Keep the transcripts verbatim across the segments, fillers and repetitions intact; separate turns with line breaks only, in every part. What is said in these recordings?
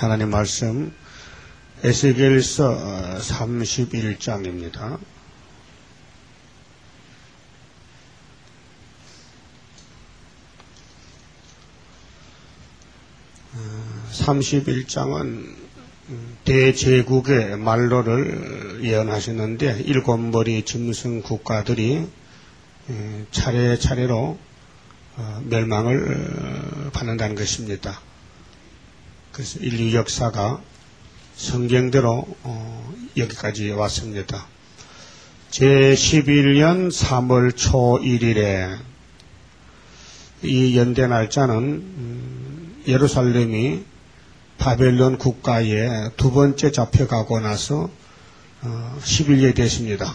하나님 말씀 에스겔서 삼십일 장입니다. 삼십일 장은 대제국의 말로를 예언하셨는데 일곱 머리 짐승 국가들이 차례차례로 멸망을 받는다는 것입니다. 그래서 인류 역사가 성경대로 여기까지 왔습니다. 제십일 년 삼월 초일일에 이 연대 날짜는 예루살렘이 바벨론 국가에 두 번째 잡혀가고 나서 십 일이 됐습니다.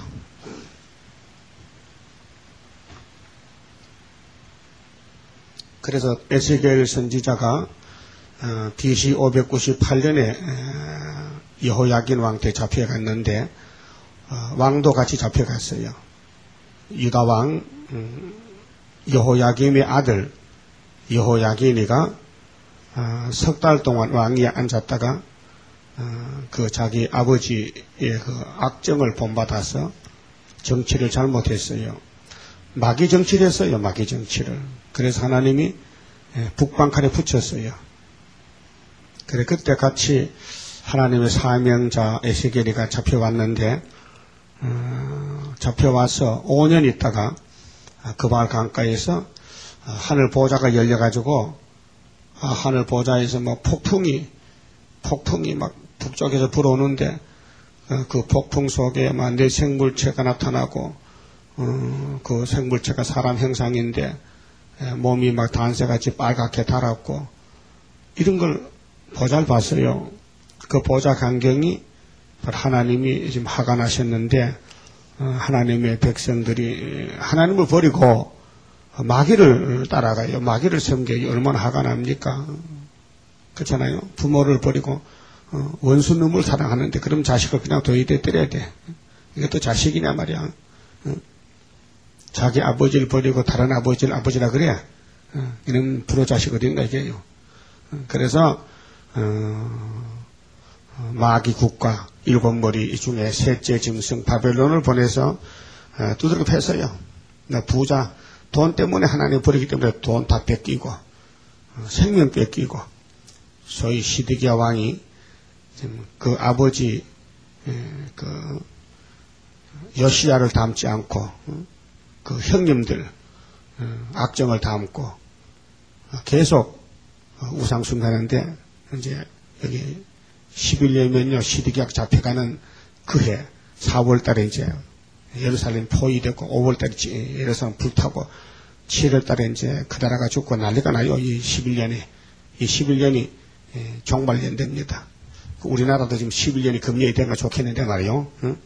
그래서 에스겔 선지자가 비씨 오백구십팔 년에 여호야긴 왕 때 잡혀갔는데 왕도 같이 잡혀갔어요. 유다 왕 여호야김의 아들 여호야긴이가 석 달 동안 왕위에 앉았다가 그 자기 아버지의 그 악정을 본받아서 정치를 잘못했어요. 마귀 정치를 했어요. 마귀 정치를. 그래서 하나님이 북방칼에 붙였어요. 그래 그때 같이 하나님의 사명자 에스겔이가 잡혀왔는데 어, 잡혀와서 오 년 있다가 그발 강가에서 하늘 보좌가 열려가지고 하늘 보좌에서 뭐 폭풍이 폭풍이 막 북쪽에서 불어오는데 그 폭풍 속에 막 내 생물체가 나타나고 어, 그 생물체가 사람 형상인데 몸이 막 단새같이 빨갛게 달았고 이런 걸 보좌를 봤어요. 그 보좌 광경이 하나님이 지금 화가 나셨는데 하나님의 백성들이 하나님을 버리고 마귀를 따라가요. 마귀를 섬겨요. 얼마나 화가 납니까? 그렇잖아요. 부모를 버리고 원수놈을 사랑하는데 그럼 자식을 그냥 도의대 때려야 돼. 이것도 자식이냐 말이야. 자기 아버지를 버리고 다른 아버지를 아버지라 그래. 이런 불효자식 어딘가 이게요. 그래서 어, 마귀 국가 일곱 머리 중에 셋째 짐승 바벨론을 보내서 어, 두들겨 팼어요. 부자 돈 때문에 하나님 버리기 때문에 돈 다 뺏기고 어, 생명 뺏기고 소위 시드기야 왕이 그 아버지 에, 그 요시야를 닮지 않고 어, 그 형님들 어, 악정을 담고 어, 계속 어, 우상 숭배하는데 이제 여기 십일 년이면요 시드기야 잡혀가는 그해 사월 달에 이제 예루살렘 포위되고 오월 달에 예루살렘 불타고 칠월 달에 이제 그 나라가 죽고 난리가 나요. 이 십일 년이 이 십일 년이 종말년 됩니다. 우리나라도 지금 십일 년이 금년이 되면 좋겠는데 말이요. 응?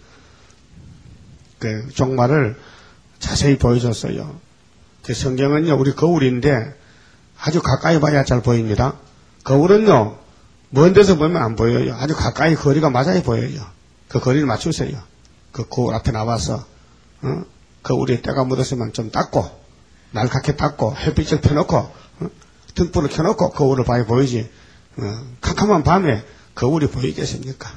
그 종말을 자세히 보여줬어요. 그 성경은요 우리 거울인데 아주 가까이 봐야 잘 보입니다. 거울은요 먼 데서 보면 안 보여요. 아주 가까이 거리가 맞아야 보여요. 그 거리를 맞추세요. 그 거울 앞에 나와서 어? 거울에 때가 묻었으면 좀 닦고 날카게 닦고 햇빛을 펴놓고 어? 등불을 켜놓고 거울을 봐야 보이지. 어? 캄캄한 밤에 거울이 보이겠습니까?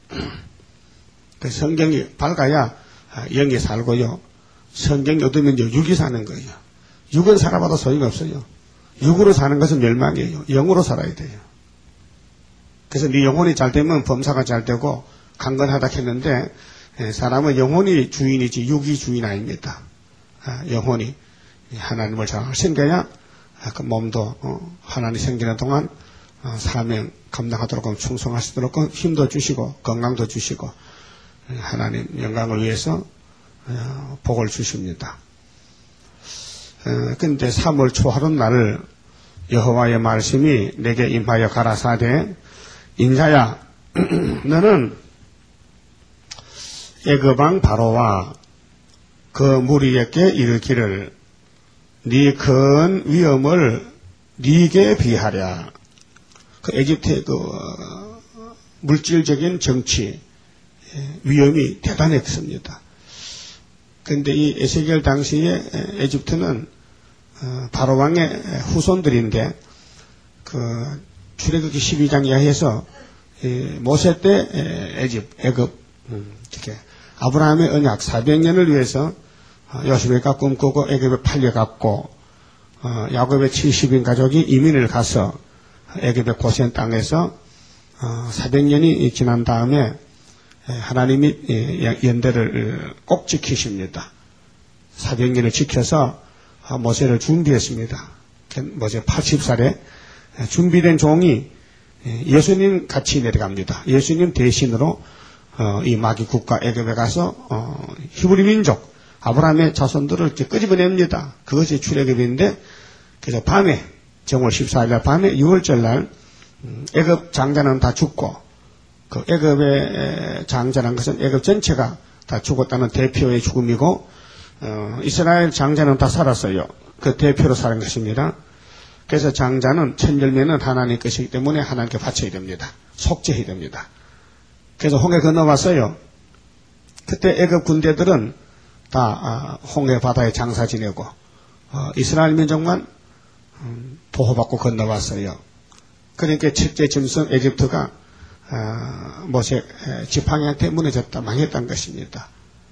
그 성경이 밝아야 영이 살고요. 성경이 어두면 육이 사는 거예요. 육은 살아봐도 소용이 없어요. 육으로 사는 것은 멸망이에요. 영으로 살아야 돼요. 그래서 네 영혼이 잘 되면 범사가 잘 되고 강건하다 했는데 사람은 영혼이 주인이지 육이 주인 아닙니다. 영혼이 하나님을 잘 생겨야 그 몸도 하나님 생기는 동안 사명 감당하도록 충성할 수 있도록 힘도 주시고 건강도 주시고 하나님 영광을 위해서 복을 주십니다. 그런데 삼월 초하룻날 여호와의 말씀이 내게 임하여 가라사대 인자야 너는 애굽왕 바로와 그 무리에게 이르기를 네 큰 위엄을 네게 비하랴. 그 에집트의 그 물질적인 정치 위엄이 대단했습니다. 그런데 이 에스겔 당시에 에집트는 바로 왕의 후손들인데 그 출애굽기 십이 장 이하에서 모세 때 애집, 애굽, 음, 이렇게 아브라함의 언약 사백 년을 위해서 요셉이가 꿈꾸고 애굽에 팔려갔고 어, 야곱의 칠십 인 가족이 이민을 가서 애굽의 고센 땅에서 어, 사백 년이 지난 다음에 하나님이 연대를 꼭 지키십니다. 사백 년을 지켜서 모세를 준비했습니다. 모세 팔십 살에 준비된 종이 예수님 같이 내려갑니다. 예수님 대신으로 어, 이 마귀 국가 애굽에 가서 어, 히브리 민족 아브라함의 자손들을 이렇게 끄집어냅니다. 그것이 출애굽인데 그래서 밤에 정월 십사 일 날 밤에 유월절 날 애굽 장자는 다 죽고 그 애굽의 장자라는 것은 애굽 전체가 다 죽었다는 대표의 죽음이고 어, 이스라엘 장자는 다 살았어요. 그 대표로 살은 것입니다. 그래서 장자는 첫 열매는 하나님 것이기 때문에 하나님께 바쳐야 됩니다. 속죄해야 됩니다. 그래서 홍해 건너왔어요. 그때 애굽 군대들은 다 홍해 바다에 장사 지내고 어, 이스라엘 민족만 음, 보호받고 건너왔어요. 그러니까 첫째 짐승 에집트가 어, 모세 지팡이한테 무너졌다 망했다는 것입니다.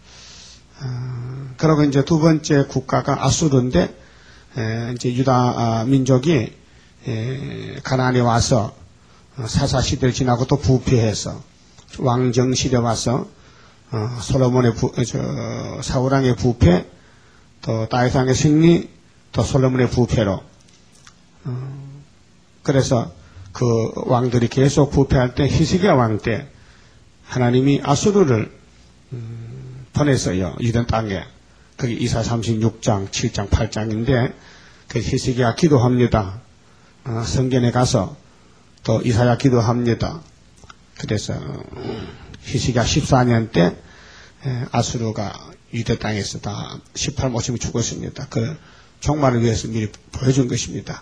어, 그리고 이제 두 번째 국가가 아수르인데 에, 이제 유다 민족이 에, 가나안에 와서 사사 시대를 지나고 또 부패해서 왕정 시대 와서 어, 솔로몬의 부, 저, 사울왕의 부패, 또 다윗왕의 승리, 또 솔로몬의 부패로 어, 그래서 그 왕들이 계속 부패할 때 히스기야 왕 때 하나님이 아수르를 음, 보냈어요. 유대 땅에. 그게 이사 삼십육 장, 칠 장, 팔 장인데 그 히스기야 기도합니다. 어, 성전에 가서 또 이사야 기도합니다. 그래서 히스기야 십사 년 때 아수르가 유대 땅에서 다 십팔 모심이 죽었습니다. 그 종말을 위해서 미리 보여준 것입니다.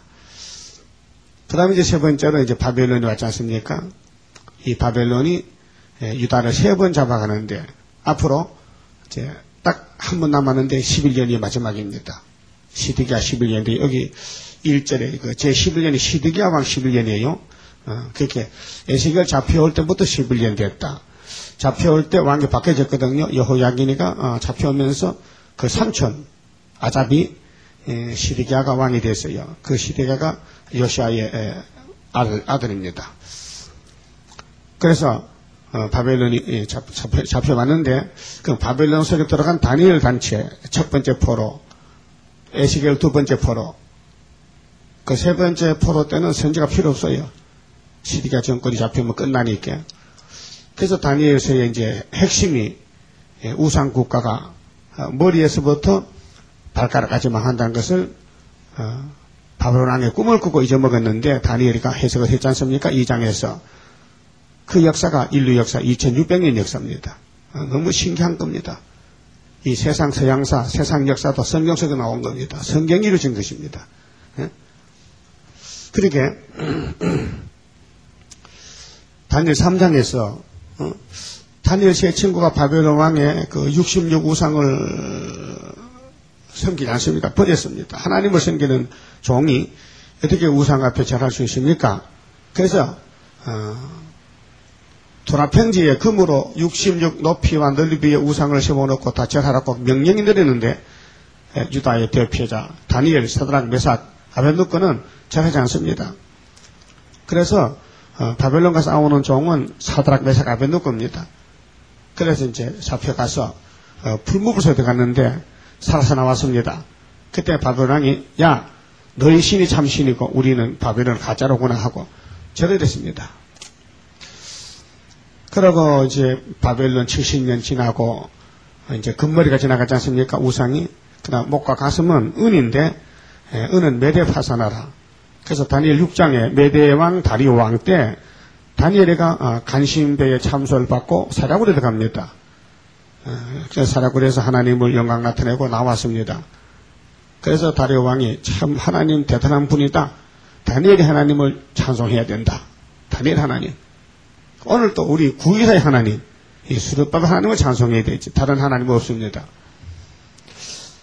그 다음에 이제 세 번째로 이제 바벨론이 왔지 않습니까? 이 바벨론이 유다를 세 번 잡아가는데 앞으로 이제 딱 한 번 남았는데 십일 년이 마지막입니다. 시드기야 십일 년인데 여기 일 절에 그 제 십일 년이 시드기야 왕 십일 년이에요. 어, 그렇게 에스겔 잡혀올 때부터 십일 년 됐다. 잡혀올 때 왕이 바뀌어졌거든요. 여호야긴이가 어, 잡혀오면서 그 삼촌 아잡이 에, 시드기야가 왕이 됐어요. 그 시드기야가 요시아의 에, 아들, 아들입니다. 그래서 어, 바벨론이 예, 잡, 잡혀, 잡혀왔는데 그 바벨론 속에 들어간 다니엘 단체 첫 번째 포로, 에스겔 두 번째 포로, 그 세 번째 포로 때는 선지가 필요 없어요. 시드기야 정권이 잡히면 끝나니까. 그래서 다니엘서의 이제 핵심이 예, 우상 국가가 어, 머리에서부터 발가락까지만 한다는 것을 어, 바벨론 왕의 꿈을 꾸고 잊어먹었는데 다니엘이가 해석을 했지 않습니까? 이 장에서. 그 역사가 인류 역사 이천육백 년 역사입니다. 어, 너무 신기한 겁니다. 이 세상 서양사, 세상 역사도 성경 속에 나온 겁니다. 성경이 이루어진 것입니다. 예? 그러게 다니엘 삼 장에서 어, 다니엘 세 친구가 바벨론 왕의 그 육십육 우상을 섬기지 않습니까? 버렸습니다. 하나님을 섬기는 종이 어떻게 우상 앞에 절할 수 있습니까? 그래서 어, 도라평지에 금으로 육십육 높이와 넓이의 우상을 세워놓고 다 절하라고 명령이 내리는데 유다의 대표자 다니엘, 사드락, 메삭, 아벤누고는 절하지 않습니다. 그래서 어, 바벨론과 싸우는 종은 사드락, 메삭, 아벤누고입니다. 그래서 이제 잡혀가서 어, 풀무불소에 들어갔는데 살아서 나왔습니다. 그때 바벨론 왕이 야 너희 신이 참 신이고 우리는 바벨론 가짜로구나 하고 절을 했습니다. 그러고 이제 바벨론 칠십 년 지나고 이제 금머리가 지나갔지 않습니까? 우상이. 그다음 목과 가슴은 은인데 예, 은은 메대 파산하라. 그래서 다니엘 육 장에 메대 왕 다리오 왕 때 다니엘이가 어, 간신배에 참소를 받고 사략굴에 들어갑니다. 어, 그래서 사략굴에서 하나님을 영광 나타내고 나왔습니다. 그래서 다리오 왕이 참 하나님 대단한 분이다. 다니엘이 하나님을 찬송해야 된다. 다니엘 하나님. 오늘 또 우리 구이사의 하나님, 이 수르바벨 하나님을 찬송해야 되지. 다른 하나님은 없습니다.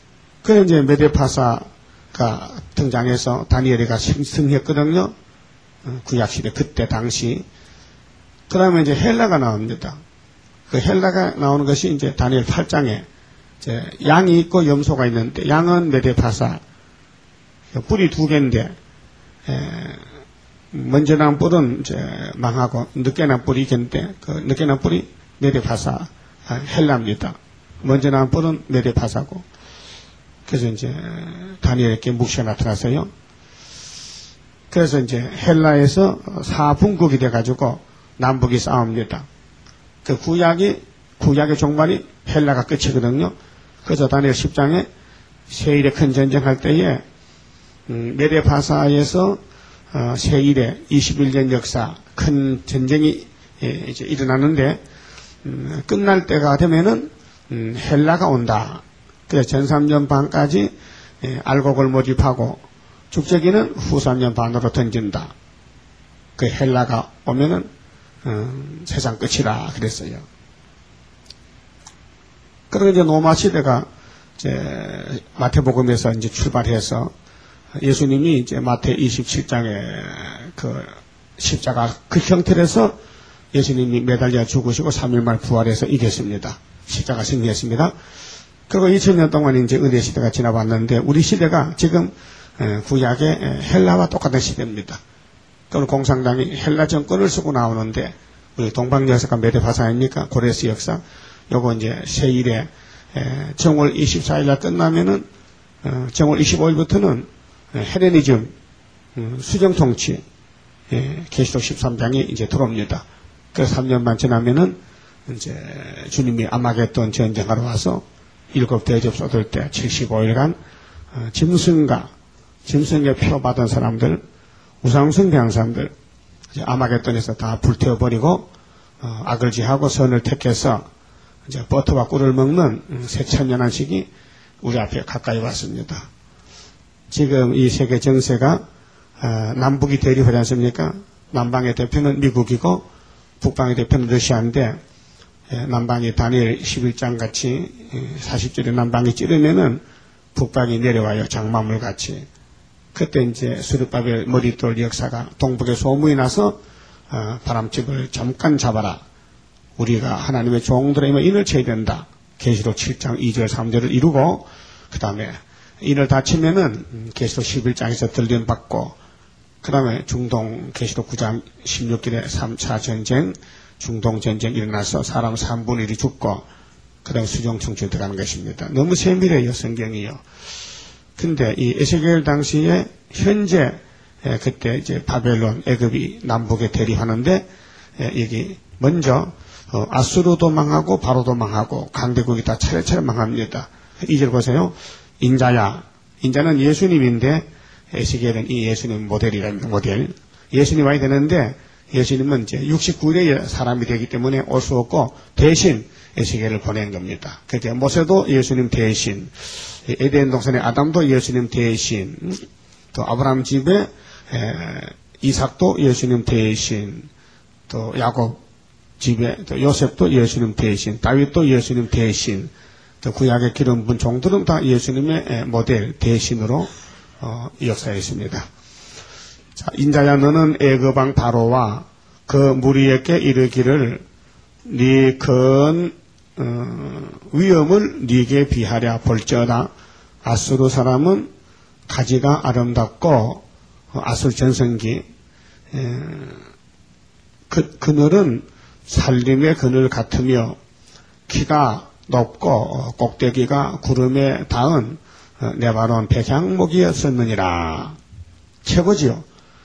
그래 이제 메데파사가 등장해서 다니엘이가 승리했거든요. 구약시대 그때 당시. 그 다음에 이제 헬라가 나옵니다. 그 헬라가 나오는 것이 이제 다니엘 팔 장에 이제 양이 있고 염소가 있는데, 양은 메데파사, 뿔이 두 개인데, 에, 먼저 난 뿔은 이제 망하고, 늦게 난 뿔이 있겠는데, 그 늦게 난 뿔이 메데파사, 아, 헬라입니다. 먼저 난 뿔은 메데파사고, 그래서 이제 다니엘에게 묵시가 나타났어요. 그래서 이제 헬라에서 사분국이 돼가지고 남북이 싸웁니다. 그 구약이, 구약의 종말이 헬라가 끝이거든요. 그래서 다니엘 십 장에 세일의 큰 전쟁할 때에, 음, 메데파사에서, 어, 세일의 이십일 년 역사, 큰 전쟁이, 예, 이제 일어나는데, 음, 끝날 때가 되면은, 음, 헬라가 온다. 그래서 전 삼 년 반까지, 예, 알곡을 모집하고, 죽제기는 후 삼 년 반으로 던진다. 그 헬라가 오면은, 음, 세상 끝이라 그랬어요. 그리고 이제 로마 시대가 이제 마태복음에서 이제 출발해서 예수님이 이제 마태 이십칠 장에 그 십자가 그 형태로서 예수님이 매달려 죽으시고 삼 일 만에 부활해서 이겼습니다. 십자가 승리했습니다. 그리고 이천 년 동안 이제 은혜 시대가 지나봤는데, 우리 시대가 지금 구약의 헬라와 똑같은 시대입니다. 또는 공산당이 헬라 정권을 쓰고 나오는데, 우리 동방 역사가 메데파사 아닙니까? 고레스 역사. 요거 이제 세일에 정월 이십사 일날 끝나면은, 어, 정월 이십오 일부터는 헬레니즘, 음, 수정통치, 예, 계시록 십삼 장이 이제 들어옵니다. 그래서 삼 년만 지나면은 이제 주님이 아마겟돈 전쟁하러 와서 일곱 대접 쏟을 때 칠십오 일간 어, 짐승과 짐승의 표 받은 사람들, 우상숭배한 사람들, 이제 아마겟돈에서 다 불태워버리고 어, 악을 지하고 선을 택해서 이제 버터와 꿀을 먹는 새 천년한 시기 우리 앞에 가까이 왔습니다. 지금 이 세계 정세가 어, 남북이 대립하지 않습니까? 남방의 대표는 미국이고 북방의 대표는 러시아인데, 예, 남방이 다니엘 십일 장 같이 사십 절에 남방이 찌르면은 북방이 내려와요. 장마물 같이. 그때 이제 스룹바벨 머리돌 역사가 동북에 소문이 나서 어, 바람집을 잠깐 잡아라. 우리가 하나님의 종들에게 인을 쳐야 된다. 계시록 칠 장 이 절 삼 절을 이루고, 그 다음에 인을 다 치면은 계시록 십일 장에서 들림 받고, 그 다음에 중동 계시록 구 장 십육 절에 삼 차 전쟁, 중동 전쟁 일어나서 사람 삼분의 일이 죽고, 그 다음에 수정청춘 들어가는 것입니다. 너무 세밀해요, 성경이요. 근데 이 에스겔 당시에 현재 그때 이제 바벨론, 애굽이 남북에 대립하는데, 여기 먼저 어, 아수르도 망하고 바로도 망하고 강대국이 다 차례차례 망합니다. 이 절 보세요. 인자야. 인자는 예수님인데 에스겔은 이 예수님 모델이랍니다. 모델. 예수님 와야 되는데 예수님은 이제 육십구 일의 사람이 되기 때문에 올 수 없고 대신 에스겔을 보낸 겁니다. 그러니까 모세도 예수님 대신, 에덴 동산의 아담도 예수님 대신, 또 아브라함 집에 에, 이삭도 예수님 대신, 또 야곱 집에 또 요셉도 예수님 대신, 다윗도 예수님 대신, 또 구약의 기름 분 종들은 다 예수님의 모델 대신으로 어, 역사했습니다. 자, 인자야 너는 애굽왕 바로와 그 무리에게 이르기를 네 큰 어, 위엄을 네게 비하랴 볼지어다. 아수르 사람은 가지가 아름답고 어, 아수르 전성기 에, 그, 그늘은 살림의 그늘 같으며 키가 높고 꼭대기가 구름에 닿은 네바논 백향목이었었느니라. 최고지요.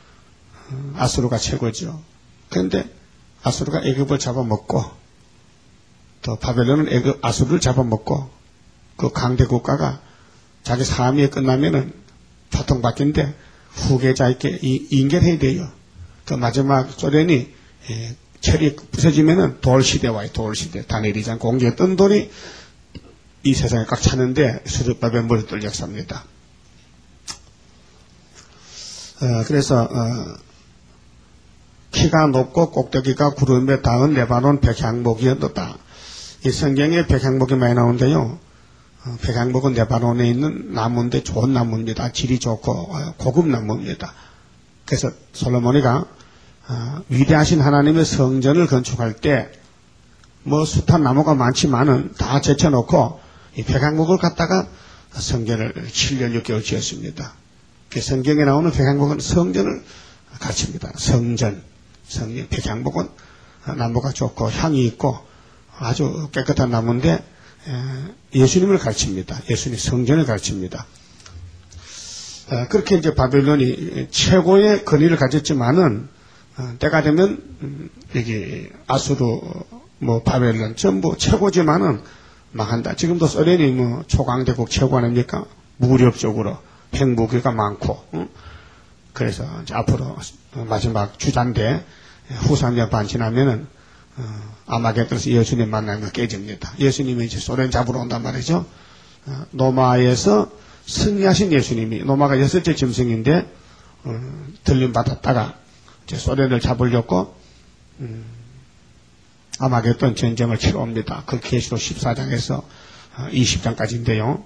아수르가 최고죠. 그런데 아수르가 애굽을 잡아먹고 또 바벨론은 애굽 아수르를 잡아먹고 그 강대 국가가 자기 삶이 끝나면은 파통받긴데 후계자에게 인결해야 돼요. 그 마지막 소련이 예, 철이 부서지면은 돌시대 와요. 돌시대. 다니엘이 장 공중에 뜬 돌이 이 세상에 꽉 차는데 스룹바벨 머리돌 역사입니다. 어, 그래서 어, 키가 높고 꼭대기가 구름에 닿은 레바논 백향목이었다. 이 성경에 백향목이 많이 나오는데요. 어, 백향목은 레바논에 있는 나무인데 좋은 나무입니다. 질이 좋고 어, 고급 나무입니다. 그래서 솔로몬이가 어, 위대하신 하나님의 성전을 건축할 때 뭐 숱한 나무가 많지만은 다 제쳐놓고 이 백향목을 갖다가 성전을 칠 년 육 개월 지었습니다. 그 성경에 나오는 백향목은 성전을 가르칩니다. 성전, 성전, 백향목은 나무가 좋고 향이 있고 아주 깨끗한 나무인데 예수님을 가르칩니다. 예수님 성전을 가르칩니다. 그렇게 이제 바벨론이 최고의 권위를 가졌지만은 때가 되면 여기 아수르, 뭐 바벨론 전부 최고지만은 망한다. 지금도 소련이 뭐 초강대국 최고 아닙니까? 무력적으로 핵무기가 많고, 응? 그래서 이제 앞으로 마지막 주자인데 후삼년 반 지나면은 어, 아마겟돈에서 예수님 만나면 깨집니다. 예수님이 이제 소련 잡으러 온단 말이죠. 어, 노마에서 승리하신 예수님이 노마가 여섯째 짐승인데 어, 들림 받았다가 이제 소련을 잡으려고 음, 아마겟돈 전쟁을 치러 옵니다. 그 계시록 십사 장에서 어, 이십 장까지인데요.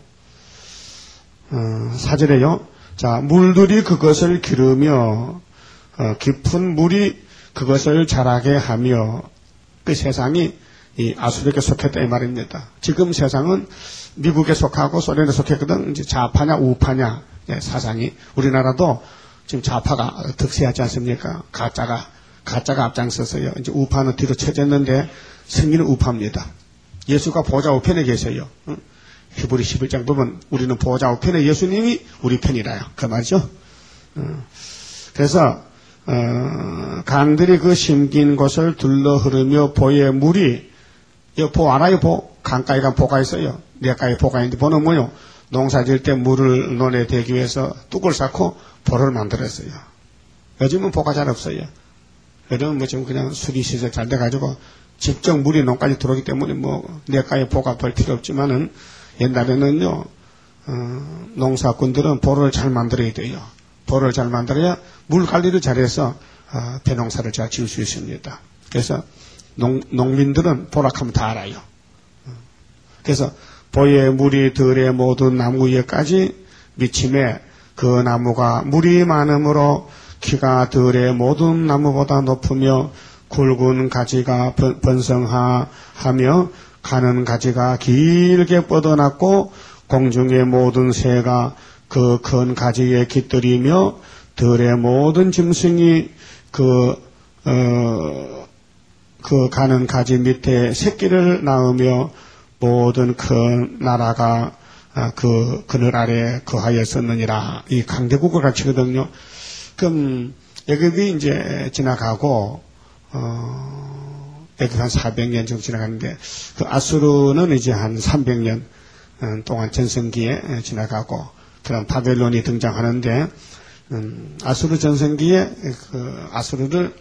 어, 사절에요. 자, 물들이 그것을 기르며 어, 깊은 물이 그것을 자라게 하며 그 세상이 이 아수르에게 속했다 이 말입니다. 지금 세상은 미국에 속하고 소련에 속했거든. 이제 좌파냐 우파냐 예, 사상이 우리나라도 지금 좌파가 득세하지 않습니까? 가짜가 가짜가 앞장서서요. 이제 우파는 뒤로 쳐졌는데 승리는 우파입니다. 예수가 보좌 우편에 계세요. 응? 히브리 십일 장 보면 우리는 보좌 우편에 예수님이 우리 편이라요. 그 말이죠. 응. 그래서 어, 강들이 그 심긴 곳을 둘러 흐르며 보의 물이 이 보 알아요? 보 강가에 가면 보가 있어요. 내가에 보가 있는데 보는 뭐요? 농사 지을 때 물을 논에 대기 위해서 뚝을 쌓고 보를 만들었어요. 요즘은 보가 잘 없어요. 요즘은 뭐 지금 그냥 수리시설 잘 돼가지고 직접 물이 농까지 들어오기 때문에 뭐 내가에 보가 볼 필요 없지만은 옛날에는요 어, 농사꾼들은 보를 잘 만들어야 돼요. 보를 잘 만들어야 물 관리를 잘해서 어, 배농사를 잘 지을 수 있습니다. 그래서 농, 농민들은 보락하면 다 알아요. 그래서 보의 물이 들의 모든 나무 위에까지 미침에 그 나무가 물이 많으므로 키가 들의 모든 나무보다 높으며 굵은 가지가 번성하며 가는 가지가 길게 뻗어났고 공중의 모든 새가 그 큰 가지에 깃들이며 들의 모든 짐승이 그, 어, 그 가는 가지 밑에 새끼를 낳으며 모든 큰 나라가 그 그늘 아래 거하였었느니라. 이 강대국을 가르치거든요. 그럼 애굽이 이제 지나가고 어, 애굽 한 사백 년 정도 지나가는데 그 아수르는 이제 한 삼백 년 동안 전성기에 지나가고 그런 바벨론이 등장하는데 음, 아수르 전성기에 그 아수르를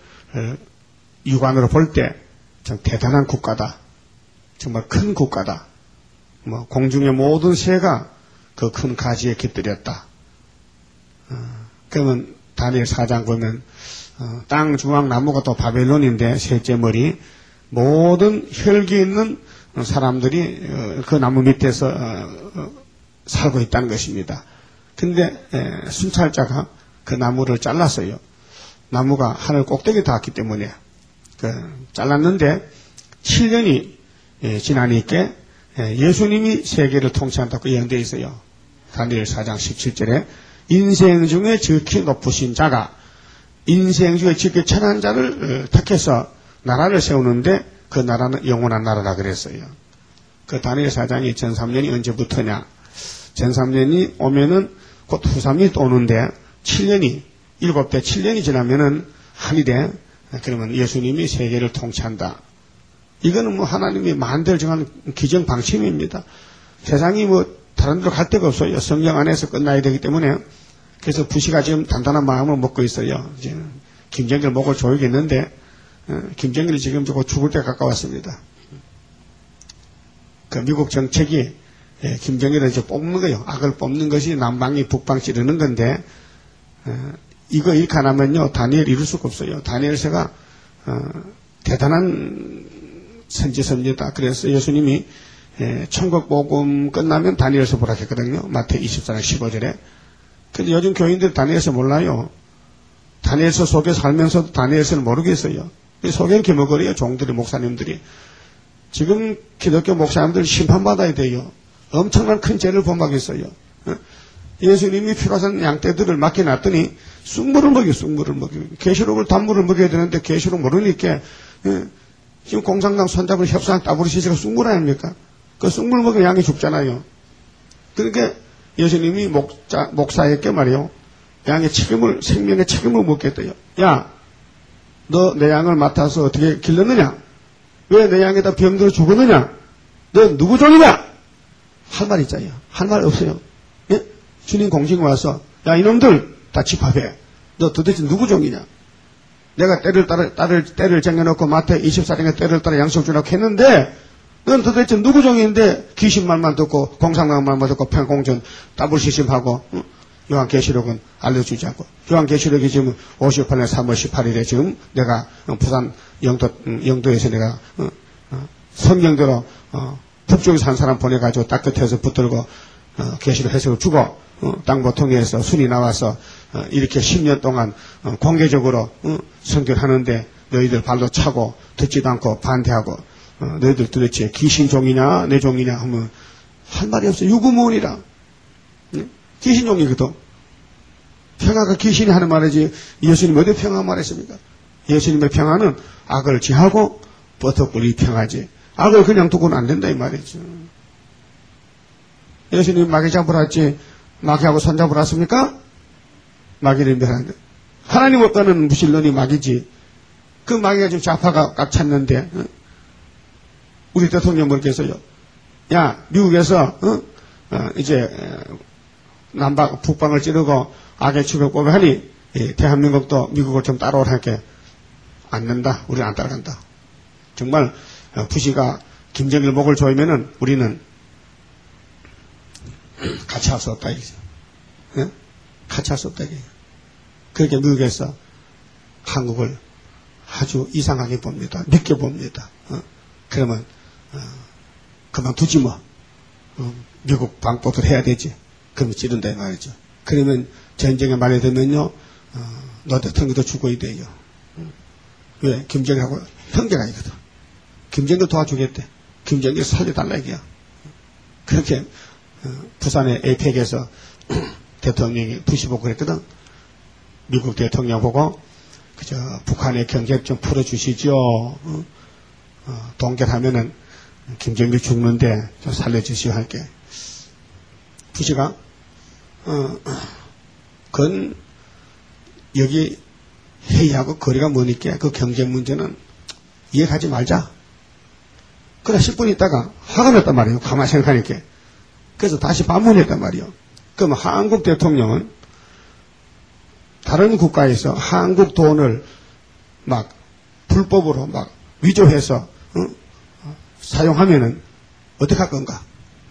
육안으로 볼 때 참 대단한 국가다. 정말 큰 국가다. 뭐 공중의 모든 새가 그 큰 가지에 깃들였다. 어, 그러면 다니엘 사 장 보면 어, 땅 중앙 나무가 또 바벨론인데 셋째 머리 모든 혈기 있는 사람들이 어, 그 나무 밑에서 어, 어, 살고 있다는 것입니다. 근데 에, 순찰자가 그 나무를 잘랐어요. 나무가 하늘 꼭대기에 닿았기 때문에 그, 잘랐는데 칠 년이 예, 지나니까 예, 예수님이 세계를 통치한다고 예언되어 있어요. 다니엘 사 장 십칠 절에 인생 중에 지극히 높으신 자가 인생 중에 지극히 천한 자를 어, 택해서 나라를 세우는데 그 나라는 영원한 나라라 그랬어요. 그 다니엘 사 장이 전삼 년이 언제부터냐? 전삼 년이 오면은 곧 후삼년이 또 오는데 칠 년이 일곱 대 칠 년이 지나면은 한이 돼. 그러면 예수님이 세계를 통치한다. 이거는 뭐 하나님이 만대를 정한 기정 방침입니다. 세상이 뭐 다른 데로 갈 데가 없어요. 성경 안에서 끝나야 되기 때문에. 그래서 부시가 지금 단단한 마음을 먹고 있어요. 지금 김정일 목을 조이겠는데 어, 김정일이 지금 저거 죽을 때 가까웠습니다. 그 미국 정책이 예, 김정일을 이제 뽑는 거예요. 악을 뽑는 것이 남방이 북방 찌르는 건데 어, 이거 이렇게 안 하면요 다니엘 이룰 수가 없어요. 다니엘서가 어, 대단한 선지서입니다. 그래서 예수님이 예, 천국 복음 끝나면 다니엘서 보라 했거든요. 마태 이십사 장 십오 절에. 근데 요즘 교인들 다니엘서 몰라요. 다니엘서 속에 살면서도 다니엘서는 모르겠어요. 속에는 기머거리요. 종들이, 목사님들이. 지금 기독교 목사님들 심판받아야 돼요. 엄청난 큰 죄를 범하겠어요. 예수님이 필요한 양떼들을 맡겨놨더니 쑥물을 먹여, 쑥물을 먹여. 계시록을 단물을 먹여야 되는데 계시록 모르니까 지금 공산당 손잡을 협상 따부르시지가 쑥물 아닙니까? 그 쑥물 먹여 양이 죽잖아요. 그러니까 예수님이 목자, 목사에게 말이요. 양의 책임을, 생명의 책임을 묻겠대요. 야, 너 내 양을 맡아서 어떻게 길렀느냐? 왜 내 양에다 병들어 죽었느냐? 너 누구 종이냐? 할 말 있잖아요. 할 말 없어요. 예? 주님 공식 와서, 야, 이놈들 다 집합해. 너 도대체 누구 종이냐? 내가 때를 따라, 딸을, 때를 정해놓고 마태 이십사 장에 때를 따라 양식 주라고 했는데, 넌 도대체 누구 종인데 귀신 말만 듣고, 공상당 말만 듣고, 평공전 따블시심하고, 응? 요한계시록은 알려주지 않고, 요한계시록이 지금 오십팔 년 삼월 십팔일에 지금 내가 부산 영도, 영도에서 내가, 어, 어, 성경대로, 어, 북쪽에서 한 사람 보내가지고 땅 끝에서 붙들고, 어, 계시록 해석을 주고, 어, 땅보통에서 순이 나와서, 어, 이렇게 십 년 동안, 어, 공개적으로, 어, 선교하는데 너희들 발로 차고, 듣지도 않고 반대하고, 어, 너희들 도대체 귀신 종이냐, 내 종이냐 하면 할 말이 없어. 유구무원이라. 응? 귀신 종이거든. 평화가 귀신이 하는 말이지 예수님 어디 평화 말했습니까? 예수님의 평화는 악을 지하고 버터꿀이 평화지. 악을 그냥 두고는 안 된다 이 말이죠. 예수님 마귀 잡으러 왔지 마귀하고 손잡으러 왔습니까? 마귀를 멸하는데 하나님 없다는 무신론이 마귀지. 그 마귀가 지금 좌파가 꽉 찼는데 어? 우리 대통령님께서요. 야 미국에서 어? 어, 이제 남방 북방을 찌르고 악의 축을 꼬매하니 예, 대한민국도 미국을 좀 따라오라니까 안 된다. 우리는 안 따라간다. 정말 어, 부시가 김정일 목을 조이면은 우리는 같이 할 수 없다 이거죠. 예? 같이 할 수 없다 이거죠. 그렇게 미국에서 한국을 아주 이상하게 봅니다. 늦게 봅니다. 어? 그러면 어, 그만두지 뭐. 어, 미국 방법을 해야 되지. 그러면 찌른다 이 말이죠. 그러면 전쟁에 말이 되면요, 어, 너 대통령도 죽어야 돼요. 어. 왜? 김정일하고 형제가 있거든. 김정일 도와주겠대. 김정일 살려달라 이게야. 그렇게 어, 부산의 에이펙에서 대통령이 부시보고 그랬거든. 미국 대통령 보고 그저 북한의 경제 좀 풀어주시죠. 어? 어, 동결하면은 김정일 죽는데 좀 살려주시오 할게. 부시가 어, 그건 여기 회의하고 거리가 머니까 그 경제 문제는 이해하지 말자. 그래 십 분 있다가 화가 났단 말이에요. 가만히 생각하니까. 그래서 다시 반문했단 말이에요. 그럼 한국 대통령은 다른 국가에서 한국 돈을 막 불법으로 막 위조해서 어? 사용하면은 어떻게 할 건가?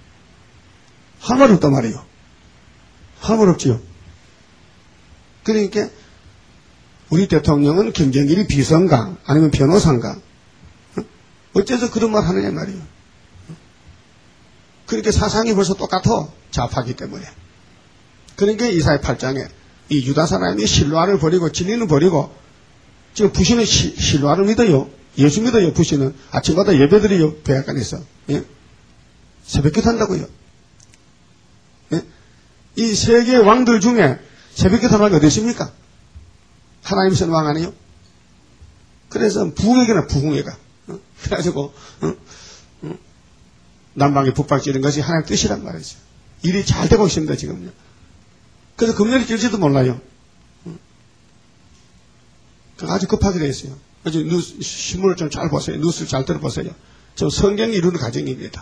할 말 없단 말이에요. 할 말 없지요. 그러니까 우리 대통령은 김정일이 비서인가 아니면 변호사인가? 어째서 그런 말 하느냐 말이에요. 그러니까 사상이 벌써 똑같아. 좌파기 때문에. 그러니까 이사야팔 장에 이 유다 사람이 실로아를 버리고 진리는 버리고 지금 부시는 시, 실로아를 믿어요. 예수 믿어요. 부시는 아침마다 예배드려요. 백악관에서. 예? 새벽기도 한다고요. 예? 이 세계 왕들 중에 새벽기도 하는 게 어디 있습니까? 하나님 선 왕 아니에요? 그래서 부흥회가 부흥회가. 어? 그래가지고 어? 어? 남방에 북방 찌른 것이 하나님 뜻이란 말이죠. 일이 잘 되고 있습니다 지금요. 그래서 금년이 낄지도 몰라요. 어? 아주 급하게 되어 있어요. 아주 뉴스, 신문을 좀 잘 보세요. 뉴스를 잘 들어보세요. 저 성경이 이루는 과정입니다.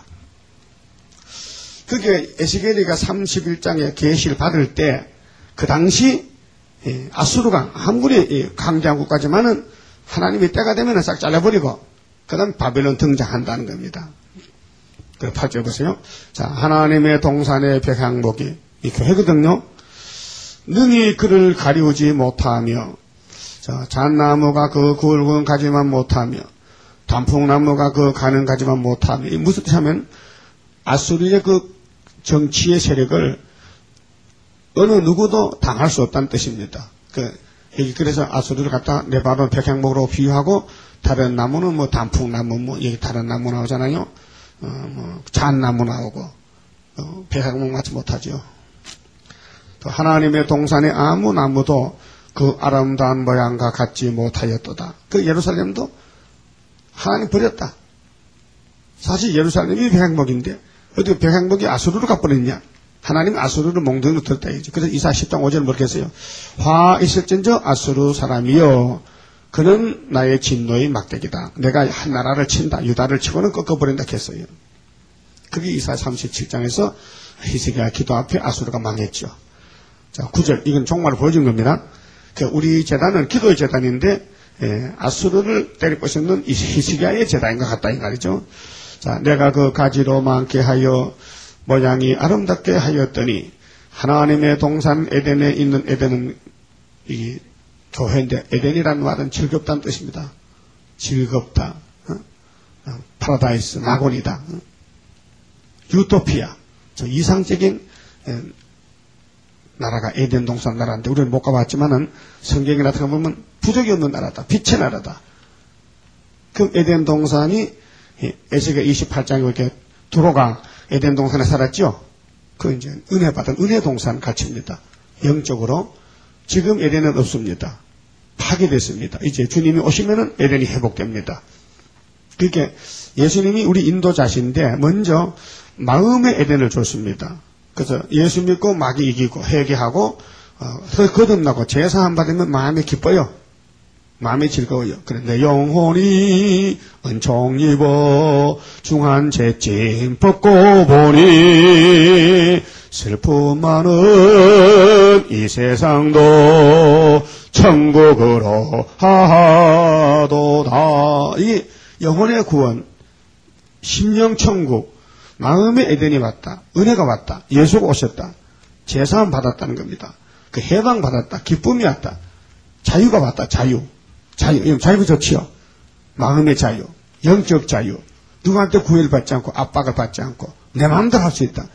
그게 에스겔이가 삼십일 장에 계시를 받을 때 그 당시 예, 아수르가 아무리 예, 강대한 국가지만은 하나님이 때가 되면 싹 잘라버리고 그 다음 바벨론 등장한다는 겁니다. 그 팔 절 보세요. 자, 하나님의 동산의 백향목이 이 교회거든요. 능히 그를 가리우지 못하며 자, 잣나무가 그 굵은 가지만 못하며 단풍나무가 그 가는 가지만 못하며 이 무슨 뜻이냐면 아수르의 그 정치의 세력을 어느 누구도 당할 수 없다는 뜻입니다. 그 여기 그래서 아수르를 갖다 네바논 백향목으로 비유하고 다른 나무는 뭐 단풍나무 뭐 여기 다른 나무 나오잖아요. 어, 뭐 잣나무 나오고 어, 백향목 맞지 못하죠. 또 하나님의 동산의 아무 나무도 그 아름다운 모양과 같지 못하였도다. 그 예루살렘도 하나님 버렸다. 사실 예루살렘이 백향목인데 어떻게 백향목이 아수르로 가버렸냐. 하나님 아수르를 몽둥이로 들었다 이거죠. 그래서 이사 십 장 오 절 모르겠어요. 화 있을진저 아수르 사람이여 그는 나의 진노의 막대기다. 내가 한 나라를 친다. 유다를 치고는 꺾어버린다 했어요. 그게 이사 삼십칠 장에서 히스기야 기도 앞에 아수르가 망했죠. 자, 구 절 이건 종말을 보여준 겁니다. 우리 제단은 기도의 제단인데 예, 아수르를 때리부수는 히스기야의 제단인 것 같다 이 말이죠. 자, 내가 그 가지로 많게 하여 모양이 아름답게 하였더니 하나님의 동산 에덴에 있는 에덴은 이 교회인데 에덴이라는 말은 즐겁다는 뜻입니다. 즐겁다. 어? 어, 파라다이스, 낙원이다. 어? 유토피아. 저 이상적인 에, 나라가 에덴 동산 나라인데 우리는 못 가봤지만은 성경에 나타나보면 부족이 없는 나라다. 빛의 나라다. 그럼 에덴 동산이 에스겔 이십팔 장에 이렇게 두로가 에덴 동산에 살았죠? 그 이제 은혜 받은 은혜 동산 가치입니다. 영적으로. 지금 에덴은 없습니다. 파괴됐습니다. 이제 주님이 오시면은 에덴이 회복됩니다. 그러니까 예수님이 우리 인도자신데 먼저 마음의 에덴을 줬습니다. 그래서 예수 믿고 마귀 이기고 회개하고 어, 거듭나고 제사함 받으면 마음이 기뻐요. 마음이 즐거워요. 그런데 영혼이 은총 입어 중한 죄짐 벗고 보니 슬픔 많은 이 세상도 천국으로 하도다. 이 영혼의 구원, 심령 천국, 마음의 에덴이 왔다. 은혜가 왔다. 예수가 오셨다. 제사함 받았다는 겁니다. 그 해방 받았다. 기쁨이 왔다. 자유가 왔다. 자유. 자유, 자유가 좋지요. 마음의 자유, 영적 자유. 누구한테 구애를 받지 않고 압박을 받지 않고 내 마음대로 할 수 있다.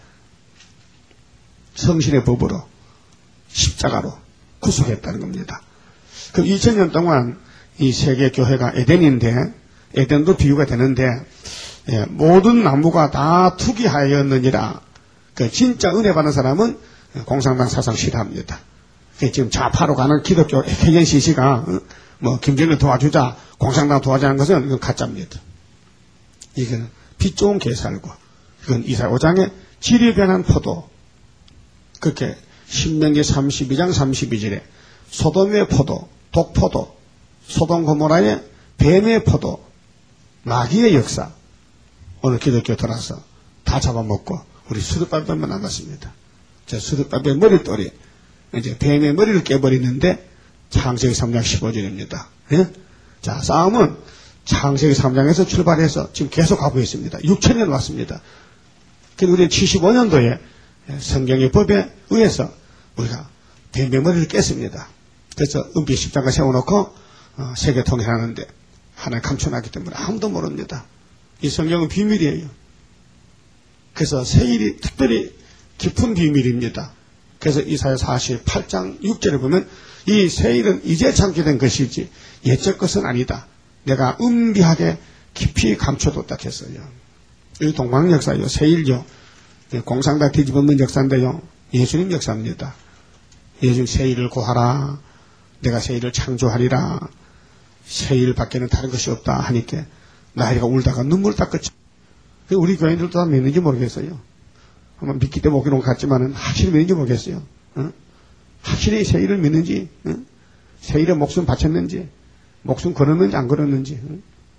성신의 법으로 십자가로 구속했다는 겁니다. 그럼 이천 년 동안 이 세계 교회가 에덴인데 에덴도 비유가 되는데 예, 모든 나무가 다 투기하였느니라. 그 진짜 은혜 받는 사람은 공산당 사상 싫어합니다. 지금 좌파로 가는 기독교 케이엔씨씨가 어? 뭐 김정일 도와주자, 공산당 도와주자는 것은 이건 가짜입니다. 이건 빛 좋은 개 살고, 이건 이사야 오 장에 질이 변한 포도. 그렇게 신명기 삼십이 장 삼십이 절에 소돔의 포도, 독포도, 소돔 고모라의 뱀의 포도, 마귀의 역사. 오늘 기독교 들어서 다 잡아먹고 우리 수르바벨만 남았습니다. 저 수르바벨 머릿돌이 이제 뱀의 머리를 깨버리는데 창세기 삼 장 십오 절입니다. 예? 자, 싸움은 창세기 삼 장에서 출발해서 지금 계속 가고 있습니다. 육천 년 왔습니다. 그래서 우리는 칠십오 년도에 성경의 법에 의해서 우리가 뱀의 머리를 깼습니다. 그래서 은비 십자가 세워놓고 어, 세계 통일하는데 하나님 감춰놨기 때문에 아무도 모릅니다. 이 성경은 비밀이에요. 그래서 세일이 특별히 깊은 비밀입니다. 그래서 이사야 사십팔 장 육 절에 보면 이 세일은 이제 창조된 것이지 옛적 것은 아니다. 내가 은비하게 깊이 감춰뒀다 했어요. 이 동방 역사요. 세일요. 공산당 뒤집어놓는 역사인데요. 예수님 역사입니다. 예수님 세일을 구하라. 내가 세일을 창조하리라. 세일 밖에는 다른 것이 없다 하니까 나이가 울다가 눈물 닦았죠. 우리 교인들도 다 믿는지 모르겠어요. 아마 믿기 때문에 오기는 같지만은 확실히 믿는지 모르겠어요. 어? 확실히 세일을 믿는지, 어? 세일에 목숨 바쳤는지, 목숨 걸었는지 안 걸었는지. 어?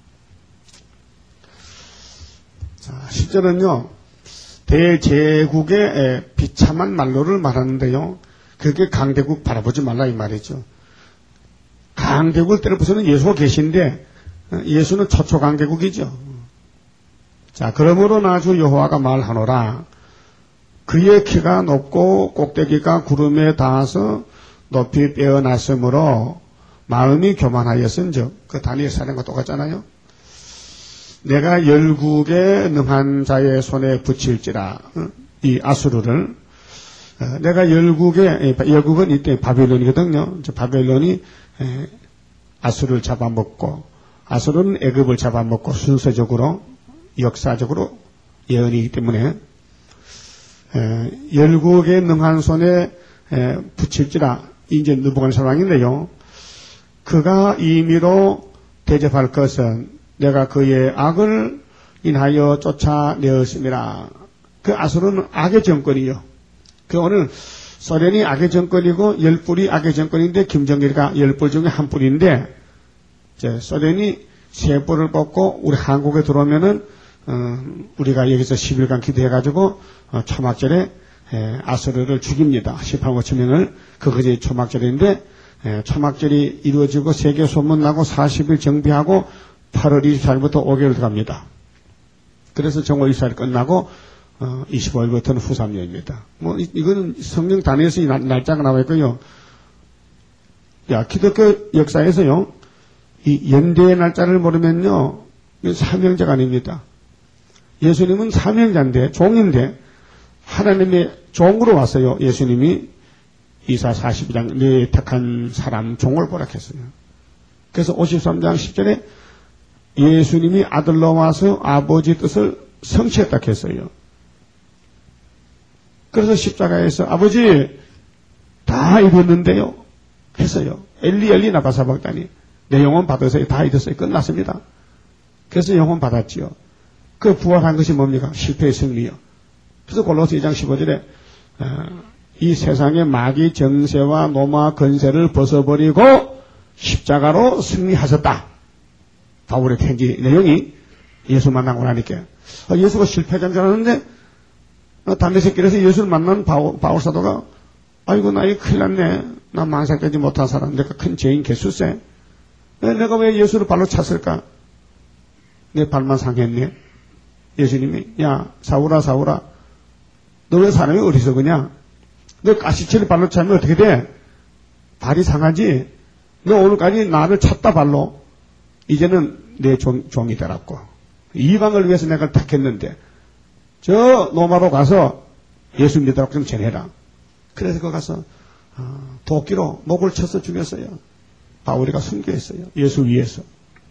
자, 실제로는요, 대제국의 비참한 말로를 말하는데요, 그게 강대국 바라보지 말라 이 말이죠. 강대국을 때려부수는 예수가 계신데, 예수는 초초 강대국이죠. 자, 그러므로 나주 여호와가 말하노라. 그의 키가 높고 꼭대기가 구름에 닿아서 높이 빼어났으므로 마음이 교만하였은즉, 그 다니엘 사령과 똑같잖아요. 내가 열국에 능한 자의 손에 붙일지라. 이 아수르를 어, 내가 열국에, 열국은 이때 바벨론이거든요. 저 바벨론이 에, 아수르를 잡아먹고, 아수르는 애굽을 잡아먹고 순서적으로, 역사적으로 예언이기 때문에, 에, 열국에 능한 손에 에, 붙일지라, 이제 느부갓네살 왕인데요. 그가 임의로 대접할 것은 내가 그의 악을 인하여 쫓아내었습니다. 그 아수르는 악의 정권이요. 그 오늘 소련이 악의 정권이고 열불이 악의 정권인데 김정일이가 열불 중에 한 뿔인데 이제 소련이 세 뿔을 뽑고 우리 한국에 들어오면은 어, 우리가 여기서 십 일간 기도해가지고 어, 초막절에 에, 아수르를 죽입니다. 십팔만 오천 명을 그것이 초막절인데 에, 초막절이 이루어지고 세계 소문나고 사십 일 정비하고 팔월 이십사일부터 오 개월 들어갑니다. 그래서 정오 이십사일 끝나고 어, 이십오일부터는 후삼년입니다. 뭐 이, 이거는 성경 단에서 이 날, 날짜가 나와 있고요. 야 기독교 역사에서요 이 연대의 날짜를 모르면요 이건 사명자가 아닙니다. 예수님은 사명자인데 종인데 하나님의 종으로 왔어요. 예수님이 이사 사십이 장 내 택한 사람 종을 보라 했어요. 그래서 오십삼 장 십 절에 예수님이 아들로 와서 아버지 뜻을 성취했다 했어요. 그래서 십자가에서 아버지 다 이뤘는데요 했어요. 엘리 엘리 나바사박다니 내 영혼 받으세요. 다 이뤘어요. 끝났습니다. 그래서 영혼 받았지요. 그 부활한 것이 뭡니까? 실패의 승리요. 그래서 골로새 이 장 십오 절에 어, 이 세상의 마귀 정세와 노마 건세를 벗어버리고 십자가로 승리하셨다. 바울의 편지 내용이 예수 만나고 나니까 어, 예수가 실패한 줄 알았는데 어, 담에색길에서 예수를 만난 바울, 바울 사도가 아이고 나 이거 큰일 났네. 나 만삭되지 못한 사람. 내가 큰 죄인 개수세. 내가 왜 예수를 발로 찼을까? 내 발만 상했네. 예수님이 야 사울아 사울아 너 왜 사람이 어리석으냐? 너 가시체를 발로 차면 어떻게 돼? 발이 상하지? 너 오늘까지 나를 찼다 발로. 이제는 내 종, 종이 되라고. 이방을 위해서 내가 택했는데 저 노마로 가서 예수 믿으라고 좀 전해라. 그래서 그 가서 어, 도끼로 목을 쳐서 죽였어요. 바울이가 순교했어요. 예수 위해서.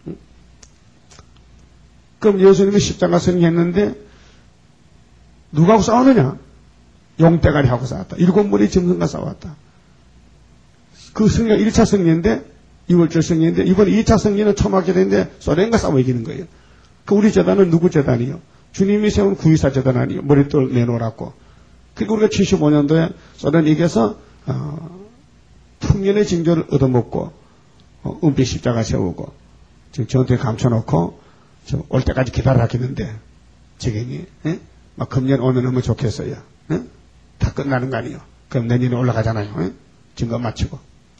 그럼 예수님이 십자가 승리했는데 누구하고 싸우느냐? 용대가리하고 싸웠다. 일곱 무리 짐승과 싸웠다. 그 승리가 일 차 승리인데 유월절 승리인데 이번 이 차 승리는 초막절인데 소련과 싸워 이기는 거예요. 그 우리 재단은 누구 재단이요? 주님이 세운 구이사 재단 아니요. 머릿돌 내놓으라고. 그리고 우리가 칠십오 년도에 소련 이겨서 어, 풍년의 징조를 얻어먹고 어, 은빛 십자가 세우고 지금 전투에 감춰놓고 올 때까지 기다려 하겠는데 재경이 에? 막 금년 오면 하면 좋겠어요. 에? 다 끝나는 거 아니에요. 그럼 내년에 올라가잖아요. 에? 증거 마치고.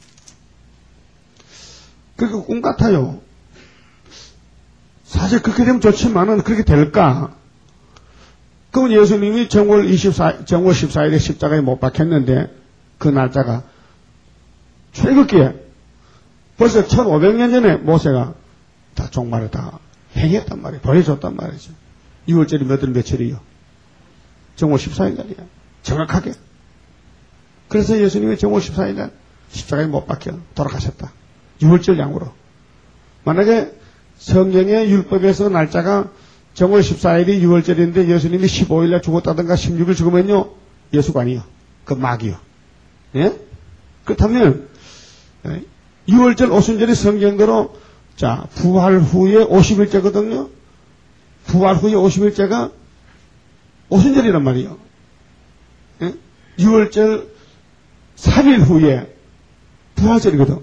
그러니까 꿈 같아요. 사실 그렇게 되면 좋지만은 그렇게 될까? 그럼 예수님이 정월 이십사, 정월 십사일에 십자가에 못 박혔는데 그 날짜가 출애굽기에 벌써 천오백 년 전에 모세가 다 종말을 다 행했단 말이에요. 보여줬단 말이죠. 유월절이 몇 월 며칠이요? 정월 십사일 날이야. 정확하게. 그래서 예수님이 정월 십사일 날 십자가에 못 박혀 돌아가셨다. 유월절 양으로. 만약에 성경의 율법에서 날짜가 정월 십사일이 유월절인데 예수님이 십오일 날 죽었다든가 십육일 죽으면요. 예수가 아니요. 그 마귀요. 예? 그렇다면 유월절 오순절이 성경대로 자, 부활 후에 오십일째거든요. 부활 후에 오십일째가 오순절이란 말이에요. 예? 유월절 삼일 후에 부활절이거든.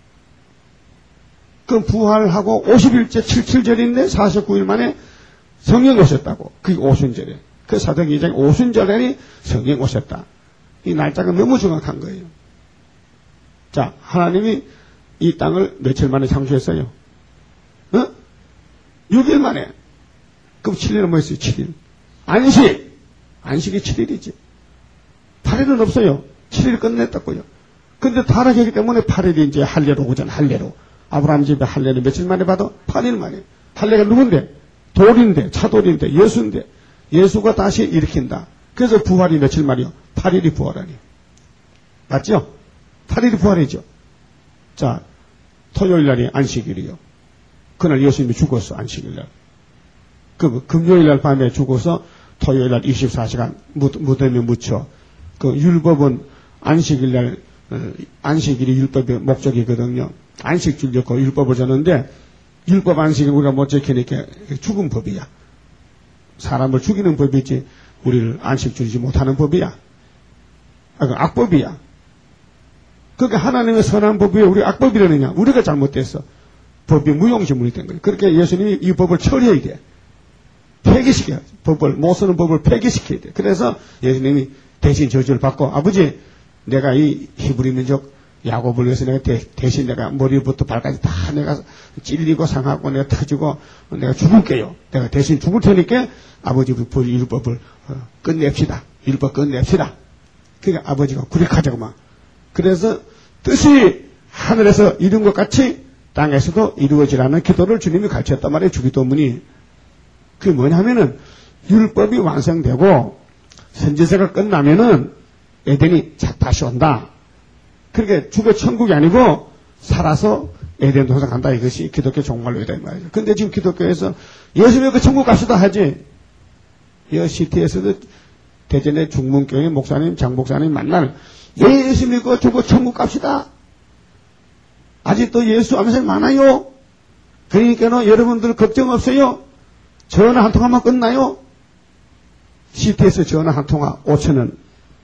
그럼 부활하고 오십일째 칠칠절인데 사십구일 만에 성령 오셨다고. 그게 오순절이에요. 그 사도행 이 장에 오순절에 성령 오셨다. 이 날짜가 너무 정확한 거예요. 자, 하나님이 이 땅을 며칠 만에 창조했어요? 어? 육 일 만에. 그럼 칠 일은 뭐 있어요? 칠 일. 안식. 안식이 칠 일이지. 팔 일은 없어요. 칠 일 끝냈다고요. 근데 타락했기 때문에 팔 일이 이제 할례로 오잖아. 할례로. 아브라함 집에 할례를 며칠 만에 받아? 팔 일 만에. 할례가 누군데? 돌인데, 차돌인데, 예수인데. 예수가 다시 일으킨다. 그래서 부활이 며칠 만이요? 팔 일이 부활하니. 맞죠? 팔 일이 부활이죠. 자, 토요일 날이 안식일이요. 그날 예수님이 죽었어, 안식일 날. 그, 금요일 날 밤에 죽어서 토요일 날 이십사 시간 무덤에 묻혀. 그 율법은 안식일 날, 어, 안식일이 율법의 목적이거든요. 안식 주려고 율법을 줬는데, 율법 안식을 우리가 못 지키니까 죽은 법이야. 사람을 죽이는 법이지, 우리를 안식 주지 못하는 법이야. 아, 그 악법이야. 그러니까 하나님의 선한 법이 왜 우리 악법이라느냐? 우리가 잘못됐어. 법이 무용지물이 된 거예요. 그렇게 예수님이 이 법을 처리해야 돼. 폐기시켜야 돼. 법을, 못 쓰는 법을 폐기시켜야 돼. 그래서 예수님이 대신 저주를 받고, 아버지, 내가 이 히브리 민족 야곱을 위해서 내가 대, 대신 내가 머리부터 발까지 다 내가 찔리고 상하고 내가 터지고 내가 죽을게요. 내가 대신 죽을 테니까 아버지 그 율법을 어, 끝냅시다. 율법 끝냅시다. 그러니까 아버지가 구력하자고만. 그래서 뜻이 하늘에서 이룬 것 같이 땅에서도 이루어지라는 기도를 주님이 가르쳤단 말이에요. 주기도문이. 그게 뭐냐면은 율법이 완성되고 선지서가 끝나면은 에덴이 다시 온다. 그러니까 죽어 천국이 아니고 살아서 에덴 동산 간다. 이것이 기독교 종말로이다 이 말이죠. 근데 지금 기독교에서 예수님 그 천국 갑시다 하지. 이 시티에서도 대전의 중문교회 목사님, 장목사님 만날 예수 믿고 죽어 천국 갑시다. 아직도 예수 아는 사람이 많아요. 그러니까는 여러분들 걱정 없어요. 전화 한 통화만 끝나요. 시티에서 전화 한 통화 오천 원.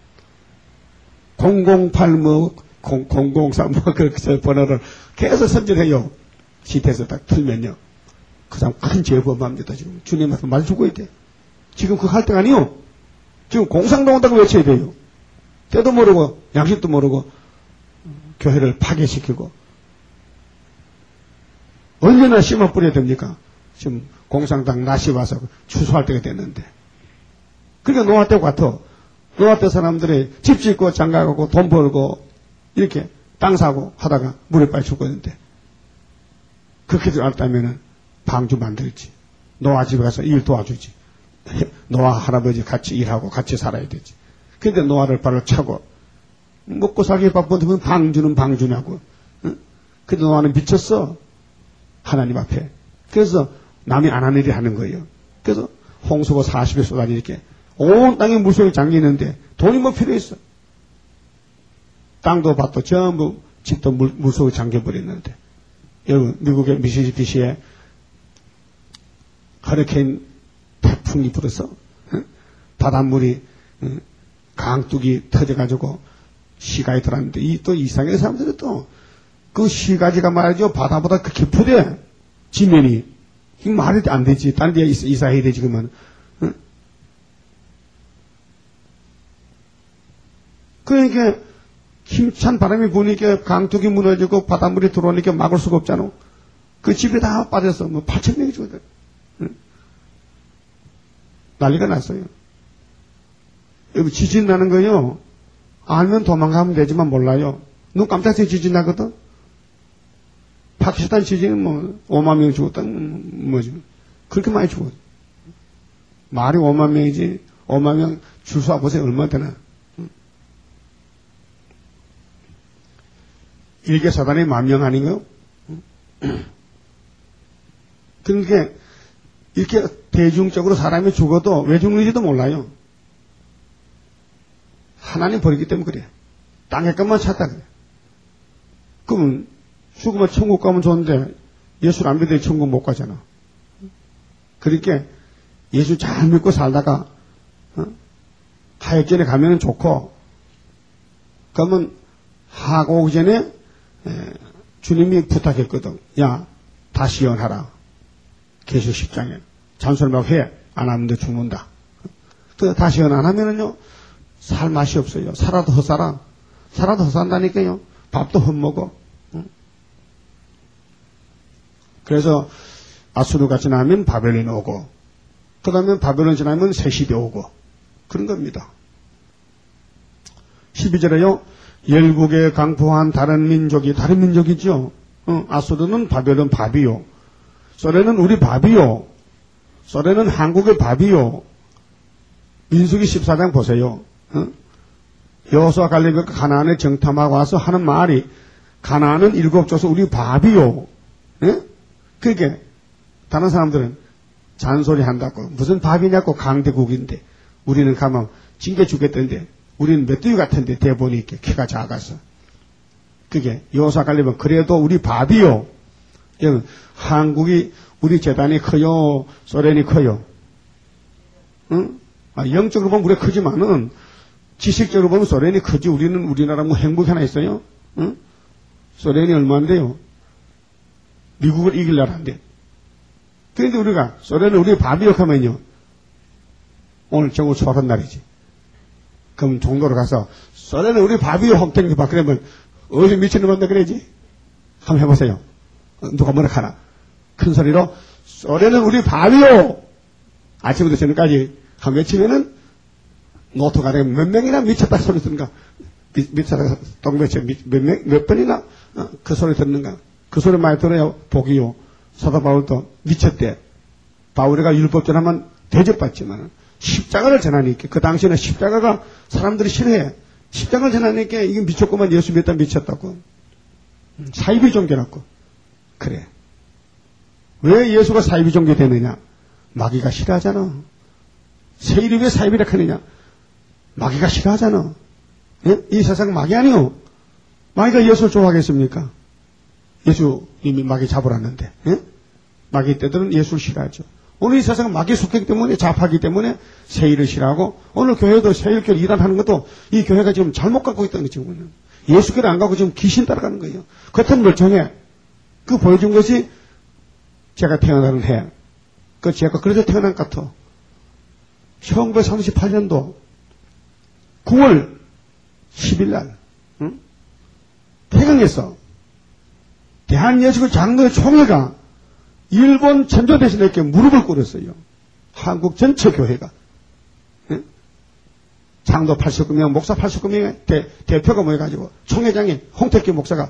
공공팔 뭐 공공삼 뭐 그 번호를 계속 선전해요. 시티에서 딱 틀면요. 그 사람 큰 죄범합니다. 지금 주님한테 말 죽어야 돼. 지금 그거 할 때가 아니요. 지금 공상당 온다고 외쳐야 돼요. 때도 모르고 양식도 모르고 교회를 파괴시키고 언제나 심어 뿌려야 됩니까? 지금 공상당 낮이 와서 추수할 때가 됐는데. 그러니까 노아 때 같아. 노아 때 사람들이 집 짓고 장가가고 돈 벌고 이렇게 땅 사고 하다가 물에 빠져 죽었는데 그렇게 알았다면은 방주 만들지. 노아 집에 가서 일 도와주지. 노아 할아버지 같이 일하고 같이 살아야 되지. 근데 노아를 발로 차고 먹고 살기 바쁜데 방주는 방주냐고. 응? 근데 노아는 미쳤어. 하나님 앞에. 그래서 남이 안 하는 일을 하는 거예요. 그래서 홍수가 사십 일 쏟아지니까 온 땅에 물속에 잠기는데 돈이 뭐 필요했어. 땅도 밭도 전부 집도 물, 물속에 잠겨버렸는데. 여러분 미국의 미시시피시에 허리케인 태풍이 불어서 응? 바닷물이 응? 강둑이 터져가지고 시가에 들어왔는데 이 또 이상한 사람들이 또 그 시가지가 말이죠. 바다보다 그 깊으대. 지면이. 이 말이 안 되지. 딴 데 이사해야 되지 그러면. 응? 그러니까 힘찬 바람이 부니까 강둑이 무너지고 바닷물이 들어오니까 막을 수가 없잖아. 그 집에 다 빠져서 뭐 팔천 명이 죽었대. 응? 난리가 났어요. 여기 지진 나는 거요. 알면 도망가면 되지만 몰라요. 눈 깜짝새에 지진 나거든. 파키스탄 지진은 뭐 오만 명이 죽었다. 뭐지? 그렇게 많이 죽었어. 말이 오만 명이지. 오만 명 주수와 보세요. 얼마 되나. 일개 사단이 만 명 아닌가요? 그러니까 이렇게 대중적으로 사람이 죽어도 왜 죽는지도 몰라요. 하나님 버리기 때문에 그래. 땅의 것만 찾다 그래. 그러면 죽으면 천국 가면 좋은데 예수를 안 믿어야 천국 못 가잖아. 그러니까 예수 잘 믿고 살다가 어? 하역전에 가면 좋고 그러면 하고 오기 전에 에, 주님이 부탁했거든. 야 다시 연하라. 계시록 십 장에 잔소리만 해. 안 하면 너 죽는다. 그 다시 연 안 하면은요 살 맛이 없어요. 살아도 헛살아. 살아도 헛산다니까요. 밥도 헛먹어. 그래서 아수르가 지나면 바벨론이 오고 그 다음에 바벨론 지나면 세시대 오고 그런 겁니다. 십이 절에요. 열국에 강포한 다른 민족이 다른 민족이죠. 어, 아수르는 바벨론 밥이요. 소련은 우리 밥이요. 소련은 한국의 밥이요. 민수기 십사 장 보세요. 어? 여호수아 갈렙이 가나안에 정탐하고 와서 하는 말이 가나안은 일곱 조서 우리 밥이요. 예? 그러니까 다른 사람들은 잔소리 한다고 무슨 밥이냐고 강대국인데 우리는 가면 징계 주겠던데 우리는 메뚜기 같은데 대본이 있게 키가 작아서 그게 여호수아 갈렙은 그래도 우리 밥이요. 한국이 우리 재단이 커요? 소련이 커요? 응? 아, 영적으로 보면 우리가 크지만은 지식적으로 보면 소련이 크지 우리는 우리나라 뭐 행복이 하나 있어요? 응? 소련이 얼마인데요? 미국을 이길 나라인데. 그런데 우리가 소련은 우리 밥이요 하면요. 오늘 정오 초하는 날이지. 그럼 종로로 가서 소련은 우리 밥이요 홈탱이 봐. 그러면 어디 미친놈한테 그러지? 한번 해보세요. 누가 뭐라 하나. 큰 소리로 소련은 우리 밥이요. 아침부터 저녁까지 한 외치면은 노트가 되면 몇 명이나 미쳤다 소리 듣는가. 미쳤다 동매체 몇 명, 몇 번이나 어, 그 소리 듣는가. 그 소리 많이 들어요. 복이요. 사도 바울도 미쳤대. 바울이가 율법 전하면 대접받지만 십자가를 전하니까 그 당시에는 십자가가 사람들이 싫어해. 십자가를 전하니까 이게 미쳤구만 예수 믿다 미쳤다고. 사이비 종교라고. 그래. 왜 예수가 사이비 종교 되느냐? 마귀가 싫어하잖아. 세일이 왜 사이비라 하느냐? 마귀가 싫어하잖아. 예? 이 세상 마귀 아니요. 마귀가 예수를 좋아하겠습니까? 예수님이 마귀 잡으라는데. 예? 마귀 때들은 예수를 싫어하죠. 오늘 이 세상은 마귀 속했기 때문에 잡하기 때문에 세일을 싫어하고 오늘 교회도 세일교회 일하는 것도 이 교회가 지금 잘못 갖고 있다는 거죠. 예수교를 안 가고 지금 귀신 따라가는 거예요. 겉은 멀쩡해. 그 보여준 것이 제가 태어나는 해. 그 제가 그래서 태어난 것 같아. 천구백삼십팔 년도 구월 십일 날 응? 태경에서 대한예수교 장로의 총회가 일본 천조 대신에게 무릎을 꿇었어요. 한국 전체 교회가. 응? 장로 팔십구 명, 목사 팔십구 명의 대, 대표가 모여가지고 총회장이 홍택기 목사가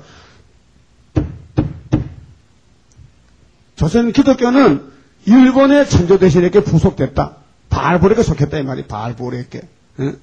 조선 기독교는 일본의 천조 대신에게 부속됐다. 바알보레에게 속했다 이 말이 바알보레에게. 응?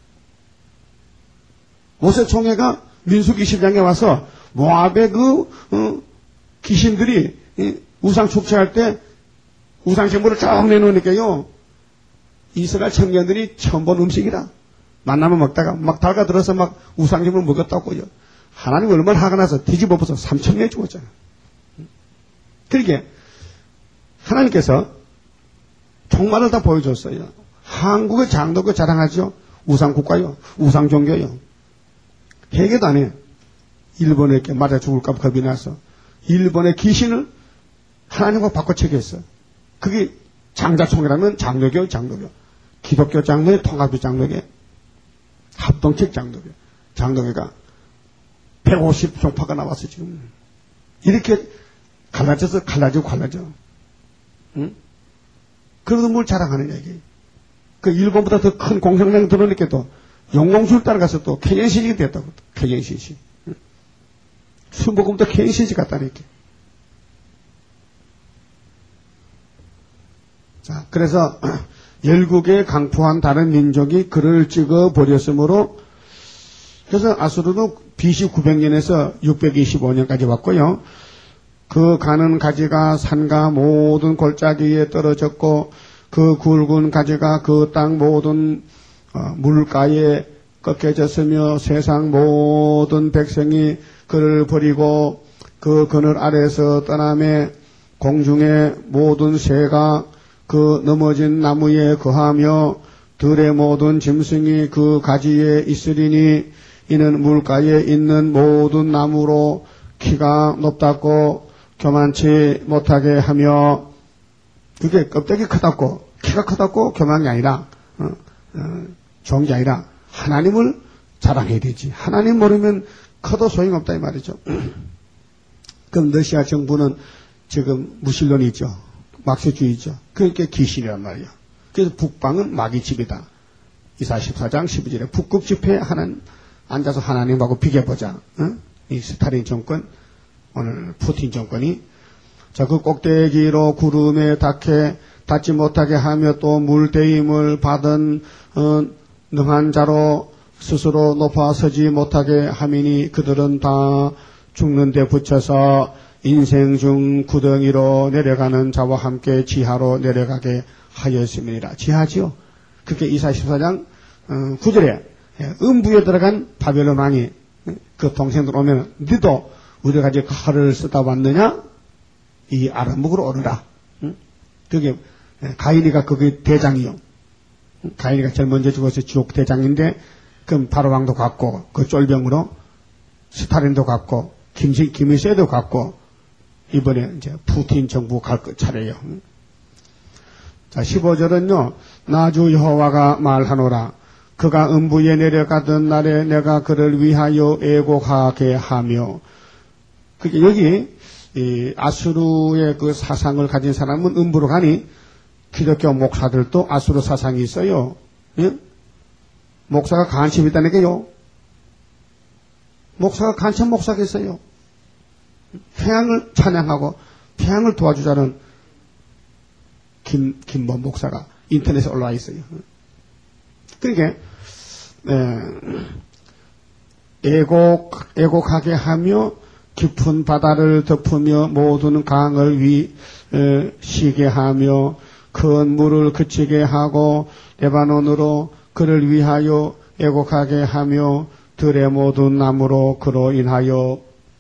모세 총회가 민수기 이십 장에 와서 모압의 그 어, 귀신들이 이, 우상 축제할 때 우상 제물을 쫙 내놓으니까요. 이스라엘 청년들이 처음 본 음식이라 만나면 먹다가 막 달가들어서 막 우상 제물 먹었다고요. 하나님 얼마나 화가 나서 뒤집어버서 삼천 명이 죽었잖아요. 그러게 하나님께서 종말을 다 보여줬어요. 한국의 장로교 자랑하죠. 우상 국가요. 우상 종교요. 회개도 안 해. 일본에게 맞아 죽을까 봐 겁이 나서 일본의 귀신을 하나님과 바꿔치기 했어. 그게 장자총회라면 장로교, 장로교. 기독교 장로회, 통합교 장로회, 합동책 장로회. 장로회가 백오십 종파가 나왔어, 지금. 이렇게 갈라져서 갈라지고 갈라져. 응? 그래도 뭘 자랑하느냐, 이게. 그 일본보다 더 큰 공생명 들어오니까 또 용공술 따라가서 또 케이엔씨씨 됐다고. 케이엔씨씨. 응? 순복음도 케이엔씨씨 같다니까. 자, 그래서 열국에 강포한 다른 민족이 글을 찍어 버렸으므로 그래서 아수르는 비씨 구백 년에서 육백이십오 년까지 왔고요. 그 가는 가지가 산과 모든 골짜기에 떨어졌고 그 굵은 가지가 그 땅 모든 물가에 꺾여졌으며 세상 모든 백성이 그를 버리고 그 그늘 아래서 떠나매 공중의 모든 새가 그 넘어진 나무에 거하며 들의 모든 짐승이 그 가지에 있으리니 이는 물가에 있는 모든 나무로 키가 높다고 교만치 못하게 하며 그게 껍데기 크다고 키가 크다고 교만이 아니라 어, 어, 좋은 게 아니라 하나님을 자랑해야 되지. 하나님 모르면 커도 소용없다 이 말이죠. 그럼 러시아 정부는 지금 무신론이죠. 막세주의죠. 그러니까 귀신이란 말이야. 그래서 북방은 마귀 집이다. 이사 십사 장 십이 절에 북극 집회에 하나님 앉아서 하나님하고 비교해보자. 어? 이 스탈린 정권, 오늘 푸틴 정권이 자, 그 꼭대기로 구름에 닿게 닿지 못하게 하며 또 물대임을 받은 어, 능한 자로 스스로 높아 서지 못하게 하미니 그들은 다 죽는 데 붙여서 인생 중 구덩이로 내려가는 자와 함께 지하로 내려가게 하였음이니라. 지하지요. 그렇게 이사야 십사 장 어, 구 절에 음부에 들어간 바벨론 왕이 그 동생들 오면 너도 우리가 가지고 칼을 쓰다 왔느냐? 이 아라묵으로 오르라. 응? 그게 가인이가 그게 대장이요. 가인이가 제일 먼저 죽어서 지옥 대장인데 그럼 바로 왕도 갔고 그 쫄병으로 스탈린도 갔고 김시 김일세도 갔고 이번에 이제 푸틴 정부 갈 차례예요. 자 십오 절은요. 나주 여호와가 말하노라. 그가 음부에 내려가던 날에 내가 그를 위하여 애곡하게 하며. 그게 여기 이 아수르의 그 사상을 가진 사람은 음부로 가니 기독교 목사들도 아수르 사상이 있어요. 예? 목사가 간첩이 있다니까요. 목사가 간첩 목사가 있어요. 태양을 찬양하고 태양을 도와주자는 김, 김모 목사가 인터넷에 올라와 있어요. 그러니까 애곡, 애곡하게 하며 깊은 바다를 덮으며 모든 강을 위 에, 쉬게 하며 큰 물을 그치게 하고 레바논으로 그를 위하여 애곡하게 하며 들의 모든 나무로 그로 인하여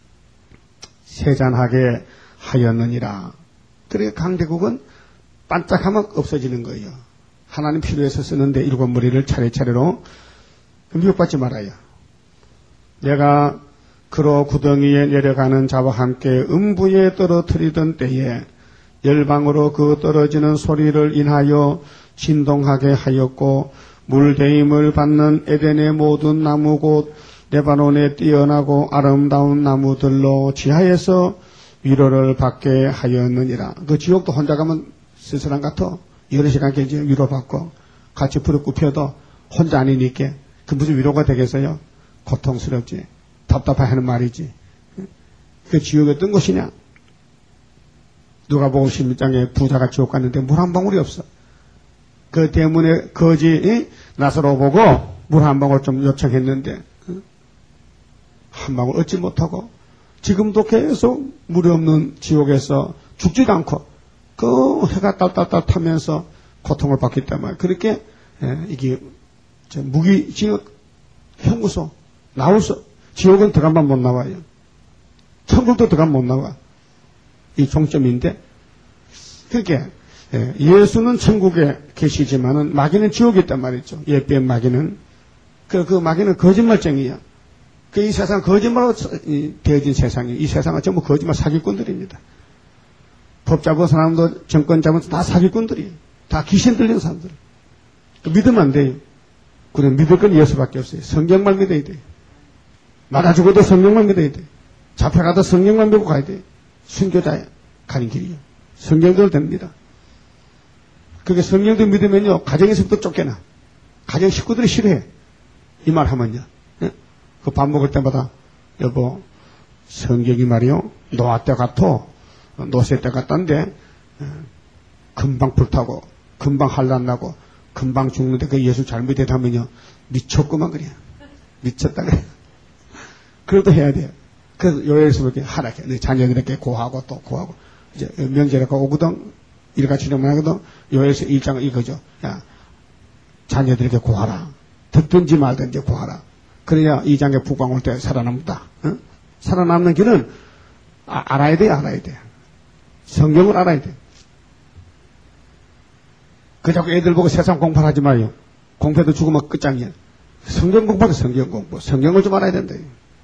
세잔하게 하였느니라. 그래 강대국은 반짝하면 없어지는 거예요. 하나님 필요해서 쓰는데 일곱 무리를 차례차례로 미혹받지 말아요. 내가 그로 구덩이에 내려가는 자와 함께 음부에 떨어뜨리던 때에 열방으로 그 떨어지는 소리를 인하여 진동하게 하였고 물대임을 받는 에덴의 모든 나무 곧 레바논에 뛰어나고 아름다운 나무들로 지하에서 위로를 받게 하였느니라. 그 지옥도 혼자 가면 쓸쓸한 같아. 여러 시간 이제 위로받고 같이 부르 굽혀도 혼자 아니니까 그 무슨 위로가 되겠어요? 고통스럽지. 답답해 하는 말이지. 그 지옥이 어떤 곳이냐? 누가복음 십육 장에 부자가 지옥 갔는데 물 한 방울이 없어. 그 때문에 거지 나사로 보고 물 한 방울 좀 요청했는데 한 방울 얻지 못하고 지금도 계속 물이 없는 지옥에서 죽지도 않고 그 해가 딸딸딸 타면서 고통을 받기 때문에 그렇게 이게 무기징역 형무소 나올 수 지옥은 들어가면 못 나와요. 천국도 들어가면 못 나와. 이 종점인데 그렇게 예수는 천국에 계시지만은 마귀는 지옥에 있단 말이죠. 예비의 마귀는 그, 그 마귀는 거짓말쟁이야. 그 이 세상 거짓말로 되어진 세상이에요. 이 세상은 전부 거짓말 사기꾼들입니다. 법 잡은 사람도 정권 잡은 다 사기꾼들이에요. 다 귀신 들린 사람들. 믿으면 안 돼요. 그래 믿을 건 예수밖에 없어요. 성경만 믿어야 돼요. 맞아 죽어도 성경만 믿어야 돼요. 잡혀가도 성경만 믿고 가야 돼요. 순교자 가는 길이요. 성경대로 됩니다. 그게 성경대로 믿으면요 가정에서부터 쫓겨나. 가정 식구들이 싫어해. 이 말 하면요. 그 밥 먹을 때마다 여보 성경이 말이요 노아 때 같아. 노세 때 같단데 금방 불타고 금방 한란 나고 금방 죽는데 그 예수 잘못했다면요 미쳤구만 그래. 미쳤다 그래. 그래도 해야 돼요. 그래서 요엘서밖에 하라게 네 자녀들에게 고하고 또 고하고 이제 명절에 오거든 일같이 좀 하거든. 요엘서 일 장 이거죠. 야 자녀들에게 고하라. 듣든지 말든지 고하라. 그래야 이 장에 북왕 올 때 살아남다. 어? 살아남는 길은 아, 알아야 돼요. 알아야 돼요. 성경을 알아야 돼요. 그 자꾸 애들 보고 세상 공부하지 마요. 공부해도 죽으면 끝장이야. 성경 공부하자 성경 공부. 성경을 좀 알아야 된다.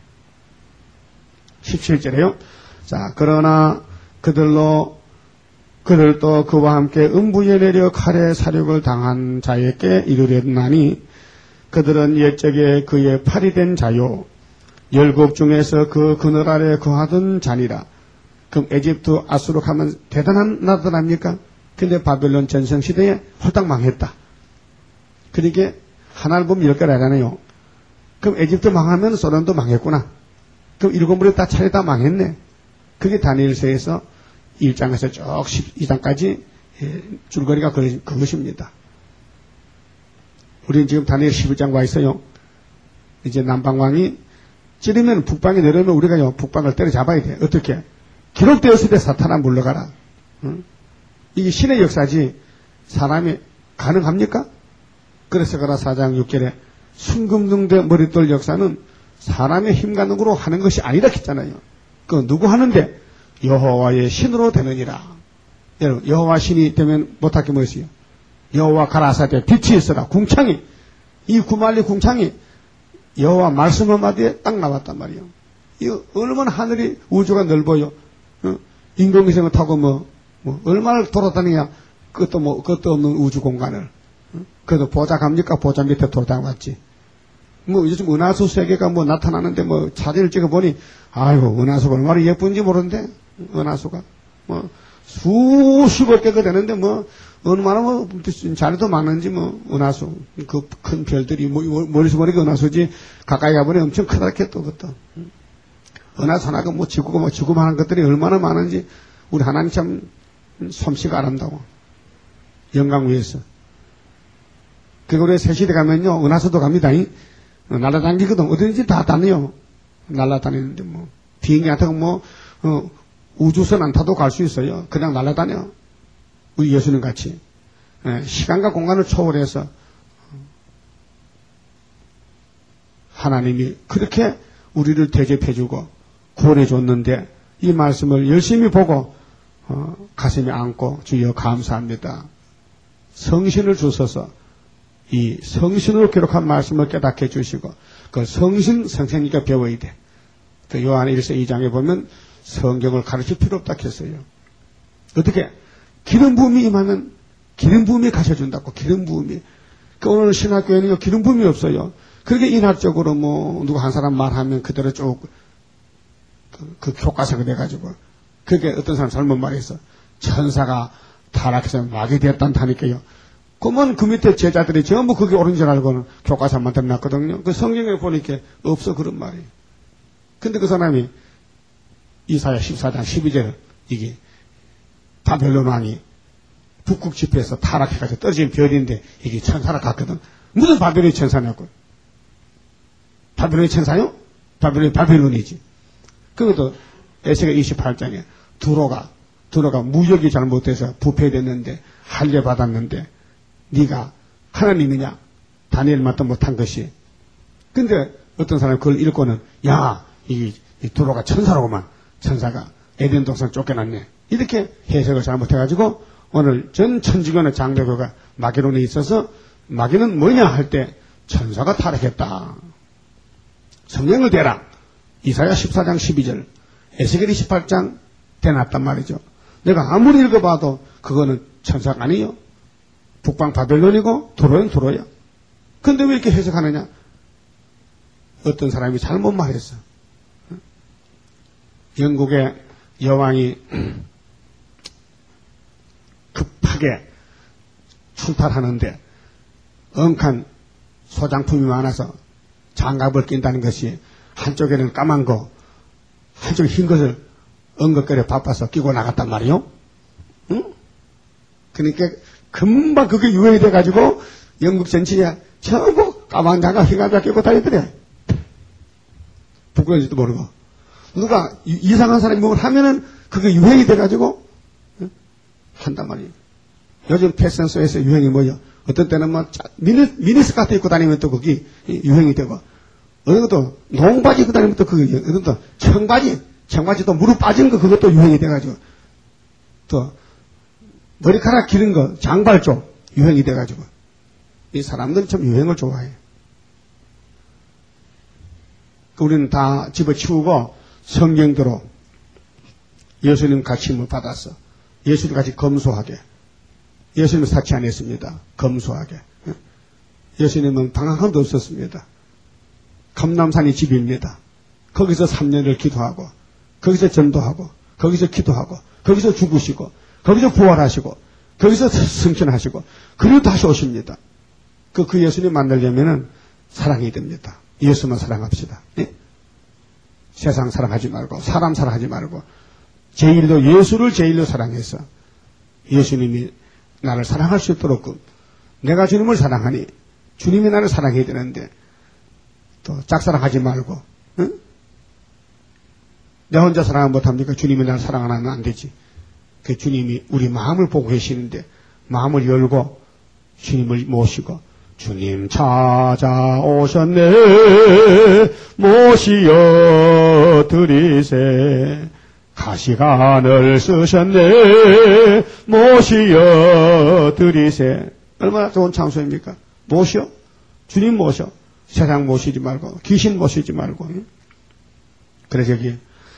십칠 절에요. 자, 그러나 그들로 그들도 그와 함께 음부에 내려 칼에 사륙을 당한 자에게 이르렀나니 그들은 옛적에 그의 팔이 된 자요 열국 중에서 그 그늘 아래 거하던 자니라. 그럼 에집트 아수르 가면 대단한 나라들 아닙니까? 근데 바벨론 전성시대에 홀딱 망했다. 그러니까 하나를 보면 열 개를 하잖아요. 그럼 에집트 망하면 소련도 망했구나. 그럼 일곱 무리 다 차례 다 망했네. 그게 다니엘서에서 일 장에서 쭉 십이 장까지 줄거리가 그것입니다. 우리는 지금 다니엘 십일 장 와 있어요. 이제 남방왕이 찌르면 북방이 내려오면 우리가 북방을 때려잡아야 돼. 어떻게? 기록되었을 때 사탄아 물러가라. 응? 이게 신의 역사지 사람이 가능합니까? 그래서 가라 사 장 육 절에 순금등대 머릿돌 역사는 사람의 힘과 능으로 하는 것이 아니라 했잖아요. 그 누구 하는데? 여호와의 신으로 되느니라. 여러분 여호와 신이 되면 못할 게 뭐였어요? 여호와 가라사대 빛이 있어라. 궁창이 이 구말리 궁창이 여호와 말씀 한마디에 딱 나왔단 말이에요. 이거 얼마나 하늘이 우주가 넓어요. 어? 인공위성을 타고 뭐, 뭐 얼마나 돌아다니냐. 그것도 뭐 그것도 없는 우주 공간을. 어? 그래도 보자 갑니까? 보자 밑에 돌아다녔지. 뭐 요즘 은하수 세계가 뭐 나타나는데 뭐 사진을 찍어보니 아이고 은하수가 얼마나 예쁜지 모르는데 은하수가 뭐 수십억 개가 되는데 뭐 얼마나 뭐 자리도 많은지 뭐 은하수 그 큰 별들이 뭐 머리서 보니까 은하수지 가까이 가보니 엄청 크다게 또 그것도 은하수 하나가 뭐 지구가 뭐 지구만한 것들이 얼마나 많은지 우리 하나님 참 솜씨가 아름다워 영광 위에서. 그리고 우리 새시대 가면요 은하수도 갑니다. 날아다니거든. 어디든지 다 다녀요. 날아다니는데 뭐 비행기 같은 거 뭐 어, 우주선 안 타도 갈 수 있어요. 그냥 날아다녀. 우리 예수님 같이 예, 시간과 공간을 초월해서 하나님이 그렇게 우리를 대접해주고 구원해줬는데 이 말씀을 열심히 보고 어, 가슴에 안고 주여 감사합니다. 성신을 주셔서 이 성신으로 기록한 말씀을 깨닫게 해주시고 그 성신 선생님께 배워야 돼. 그 요한 일서 이 장에 보면 성경을 가르칠 필요 없다 했어요. 어떻게? 기름 부음이 임하면 기름 부음이 가셔준다고. 기름 부음이. 그 오늘 신학교에는 기름 부음이 없어요. 그렇게 인학적으로 뭐 누가 한 사람 말하면 그대로 쭉 그, 그 교과서가 돼가지고 그게 어떤 사람 잘못 말해서 천사가 타락해서 막이 되었단다니까요. 그러면 그 밑에 제자들이 전부 그게 옳은 줄 알고는 교과서만 들어놨거든요. 그 성경에 보니까 없어 그런 말이. 근데 그 사람이 이사야 십사 장 십이 절 이게 바벨론 왕이 북극 지폐에서 타락해가지고 떨어진 별인데 이게 천사라 같거든. 무슨 바벨론이 천사냐고. 바벨론이 천사요? 바벨론이 바벨론이지. 그것도 에스겔 이십팔 장에 두로가 두로가 무역이 잘못돼서 부패됐는데 할례 받았는데 네가 하나님이냐? 다니엘만도 못한 것이. 근데 어떤 사람이 그걸 읽고는 야, 이, 이 두로가 천사로구만. 천사가 에덴 동산 쫓겨났네. 이렇게 해석을 잘못해가지고 오늘 전 천주교나 장로교가 마귀론에 있어서 마귀는 뭐냐 할 때 천사가 타락했다. 성경을 대라. 이사야 십사 장 십이 절, 에스겔 이십팔 장 대놨단 말이죠. 내가 아무리 읽어봐도 그거는 천사가 아니요. 북방 바벨론이고 도로는 도로야. 근데 왜 이렇게 해석하느냐? 어떤 사람이 잘못 말했어. 영국의 여왕이 급하게 출탈하는데 엄한 소장품이 많아서 장갑을 낀다는 것이 한쪽에는 까만 거, 한쪽에 흰 것을 엉겁거려 바빠서 끼고 나갔단 말이요. 응? 그러니까 금방 그게 유행이 돼가지고 영국 전체에 전부 까만 장갑, 흰 장갑 끼고 다니더래. 부끄러운지도 모르고. 누가 이상한 사람이 뭘 하면은 그게 유행이 돼가지고 응? 한단 말이에요. 요즘 패션쇼에서 유행이 뭐요? 어떤 때는 뭐 미니, 미니스커트 입고 다니면 또 그게 유행이 되고 어느 것도 농바지 입고 다니면 또 그게 어느 것도 청바지 청바지도 무릎 빠진 거 그것도 유행이 돼가지고 또 머리카락 기른 거 장발 쪽 유행이 돼가지고 이 사람들은 참 유행을 좋아해. 우리는 다 집어치우고 성경대로 예수님 가르침을 받았어. 예수님 같이 검소하게. 예수님은 사치 안 했습니다. 검소하게. 예수님은 방 한 칸도 없었습니다. 감남산이 집입니다. 거기서 삼 년을 기도하고 거기서 전도하고 거기서 기도하고 거기서 죽으시고 거기서 부활하시고 거기서 승천하시고 그리고 다시 오십니다. 그, 그 예수님 만나려면은 사랑이 됩니다. 예수만 사랑합시다. 예? 세상 사랑하지 말고 사람 사랑하지 말고 제일로 예수를 제일로 사랑해서 예수님이 나를 사랑할 수 있도록 내가 주님을 사랑하니 주님이 나를 사랑해야 되는데 또 짝사랑하지 말고, 응? 내 혼자 사랑을 못합니까? 주님이 나를 사랑 안 하면 안 되지. 그 주님이 우리 마음을 보고 계시는데 마음을 열고 주님을 모시고 주님 찾아오셨네 모시어 드리세 가시관을 쓰셨네 모시어 드리세 얼마나 좋은 장소입니까? 모셔 주님 모셔 세상 모시지 말고 귀신 모시지 말고 그래서 여기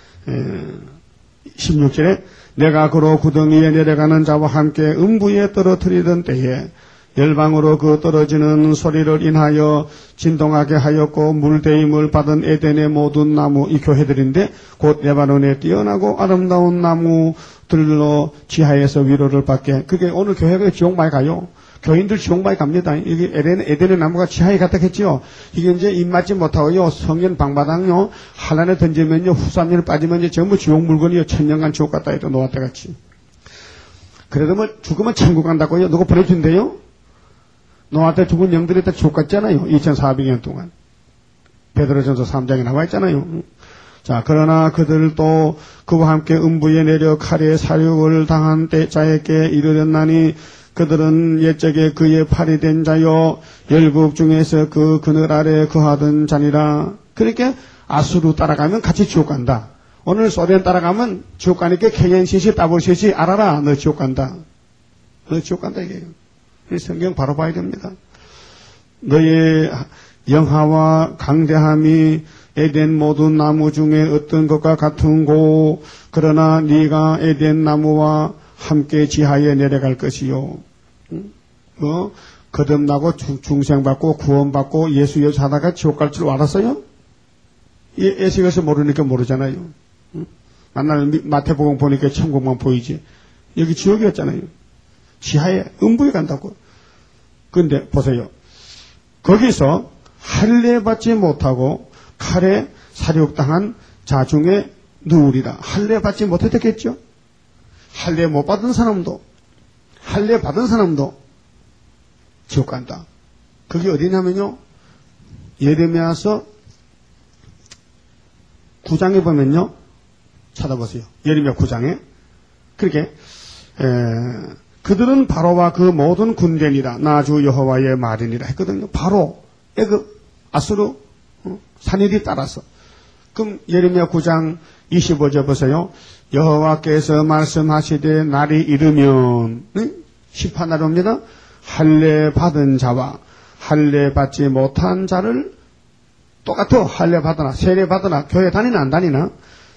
십육 절에 내가 그로 구덩이에 내려가는 자와 함께 음부에 떨어뜨리던 때에 열방으로 그 떨어지는 소리를 인하여 진동하게 하였고 물대임을 받은 에덴의 모든 나무 이 교회들인데 곧 레바논에 뛰어나고 아름다운 나무들로 지하에서 위로를 받게 그게 오늘 교회가 지옥 많이 가요. 교인들 지옥 많이 갑니다. 이게 에덴, 에덴의 나무가 지하에 갔다 했지요. 이게 이제 입맞지 못하고요. 성전 방바닥요. 한란에 던지면요. 후삼년을 빠지면 이제 전부 지옥 물건이요. 천년간 지옥 갔다 해도 노아때 같이. 그래도 뭐 죽으면 천국 간다고요. 누가 보내준대요? 노아 때 죽은 영들이 다 지옥 갔잖아요. 이천사백 년 동안. 베드로전서 삼 장에 나와 있잖아요. 자, 그러나 그들도 그와 함께 음부에 내려 칼에 사륙을 당한 때자에게 이르렀나니 그들은 옛적에 그의 팔이 된 자요 열국 중에서 그 그늘 아래 거하던 자니라. 그러니까 아수르 따라가면 같이 지옥 간다. 오늘 소련 따라가면 지옥 가니까 케이엔씨씨, 더블유씨씨 알아라. 너 지옥 간다. 너 지옥 간다 이게요. 이 성경 바로 봐야 됩니다. 너의 영하와 강대함이 에덴 모든 나무 중에 어떤 것과 같은고 그러나 네가 에덴 나무와 함께 지하에 내려갈 것이요. 뭐 거듭나고 중생받고 구원받고 예수 예수 하다가 지옥 갈 줄 알았어요? 예수에서 모르니까 모르잖아요. 만날 마태복음 보니까 천국만 보이지. 여기 지옥이었잖아요. 지하에 음부에 간다고. 그런데 보세요. 거기서 할례 받지 못하고 칼에 사륙당한 자 중에 누우리라. 할례 받지 못했겠죠? 할례 못 받은 사람도 할례 받은 사람도 지옥 간다. 그게 어디냐면요. 예레미야서 구 장에 보면요. 찾아보세요. 예레미야 구 장에. 그렇게 에, 그들은 바로와 그 모든 군대니라 나 주 여호와의 말이니라 했거든요. 바로 애굽 아수르 어? 산일이 따라서. 그럼 예레미야 구 장 이십오 절 보세요. 여호와께서 말씀하시되 날이 이르면 네? 심판날이 옵니다. 할례 받은 자와 할례 받지 못한 자를 똑같아. 할례 받으나 세례 받으나 교회 다니나 안 다니나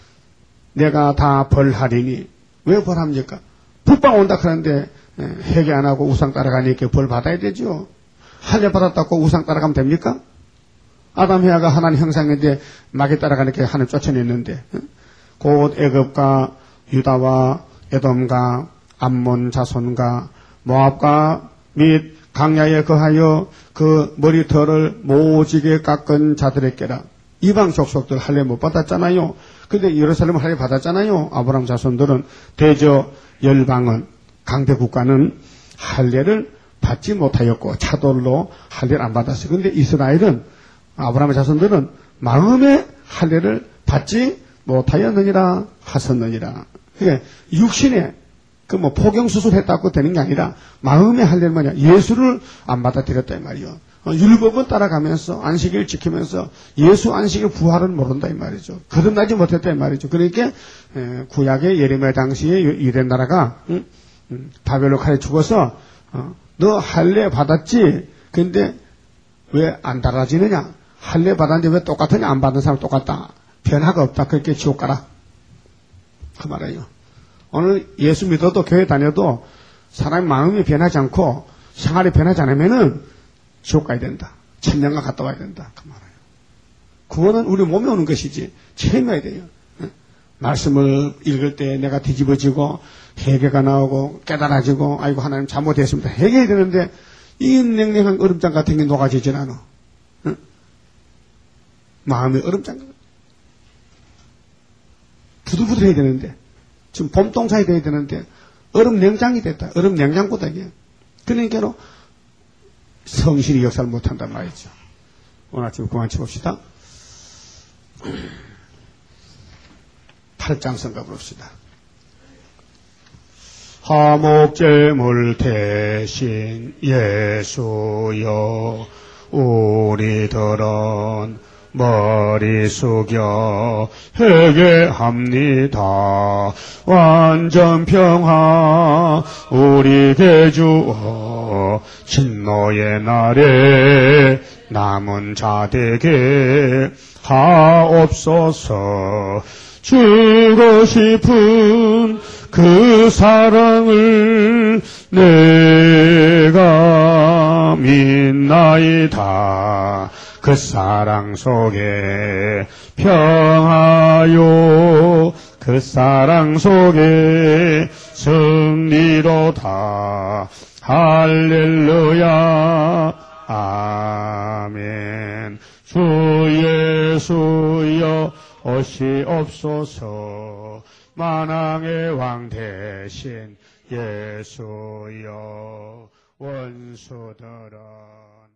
내가 다 벌하리니. 왜 벌합니까? 불빵 온다 그러는데 회개 안 하고 우상 따라가니까 벌 받아야 되죠. 할례 받았다고 우상 따라가면 됩니까? 아담 헤아가 하나님 형상인데 마귀 따라가니까 하나님 쫓아냈는데 곧 애굽과 유다와 에돔과 암몬 자손과 모압과 및 강야에 거하여 그 머리털을 모지게 깎은 자들에게라. 이방 족속들 할례 못 받았잖아요. 근데 예루살렘 할례 받았잖아요. 아브라함 자손들은. 대저 열방은 강대 국가는 할례를 받지 못하였고 차돌로 할례를 안 받았어요. 근데 이스라엘은 아브라함의 자손들은 마음의 할례를 받지 못하였느니라 하셨느니라. 그게 육신에 그 뭐 포경 수술했다고 되는 게 아니라 마음의 할례는 뭐냐 예수를 안 받아들였다 이 말이요. 어, 율법은 따라가면서 안식일을 지키면서 예수 안식일 부활은 모른다 이 말이죠. 거듭나지 못했다 이 말이죠. 그러니까 에, 구약의 예레미야 당시에 유대 나라가 응? 응, 바벨론 칼에 죽어서 어, 너 할례 받았지? 근데 왜 안 달아지느냐? 할례 받았는데 왜 똑같으냐? 안 받은 사람 똑같다. 변화가 없다. 그렇게 지옥 가라. 그 말이에요. 오늘 예수 믿어도 교회 다녀도 사람의 마음이 변하지 않고 생활이 변하지 않으면은 지옥 가야 된다. 천년간 갔다 와야 된다. 그 말이에요. 구원은 우리 몸에 오는 것이지 체험해야 돼요. 말씀을 읽을 때 내가 뒤집어지고 회개가 나오고 깨달아지고 아이고 하나님 잘못했습니다. 회개해야 되는데 이 냉랭한 얼음장 같은 게 녹아지질 않아. 응? 마음이 얼음장 부들부들해야 되는데 지금 봄동산이 돼야 되는데 얼음 냉장이 됐다. 얼음 냉장고다 이게. 그러니까 성실히 역사를 못한단 말이죠. 오늘 아침 그만 쳐봅시다. 팔 장 성가 부릅시다. 화목제물 대신 예수여 우리들은 머리 숙여 회개합니다. 완전 평화 우리에게 주어 진노의 날에 남은 자에게 하옵소서. 주고 싶은 그 사랑을 내가 믿나이다. 그 사랑 속에 평화요 그 사랑 속에 승리로다. 할렐루야 아멘. 주 예수여 오시옵소서. 만왕의 왕 대신 예수여 원수들은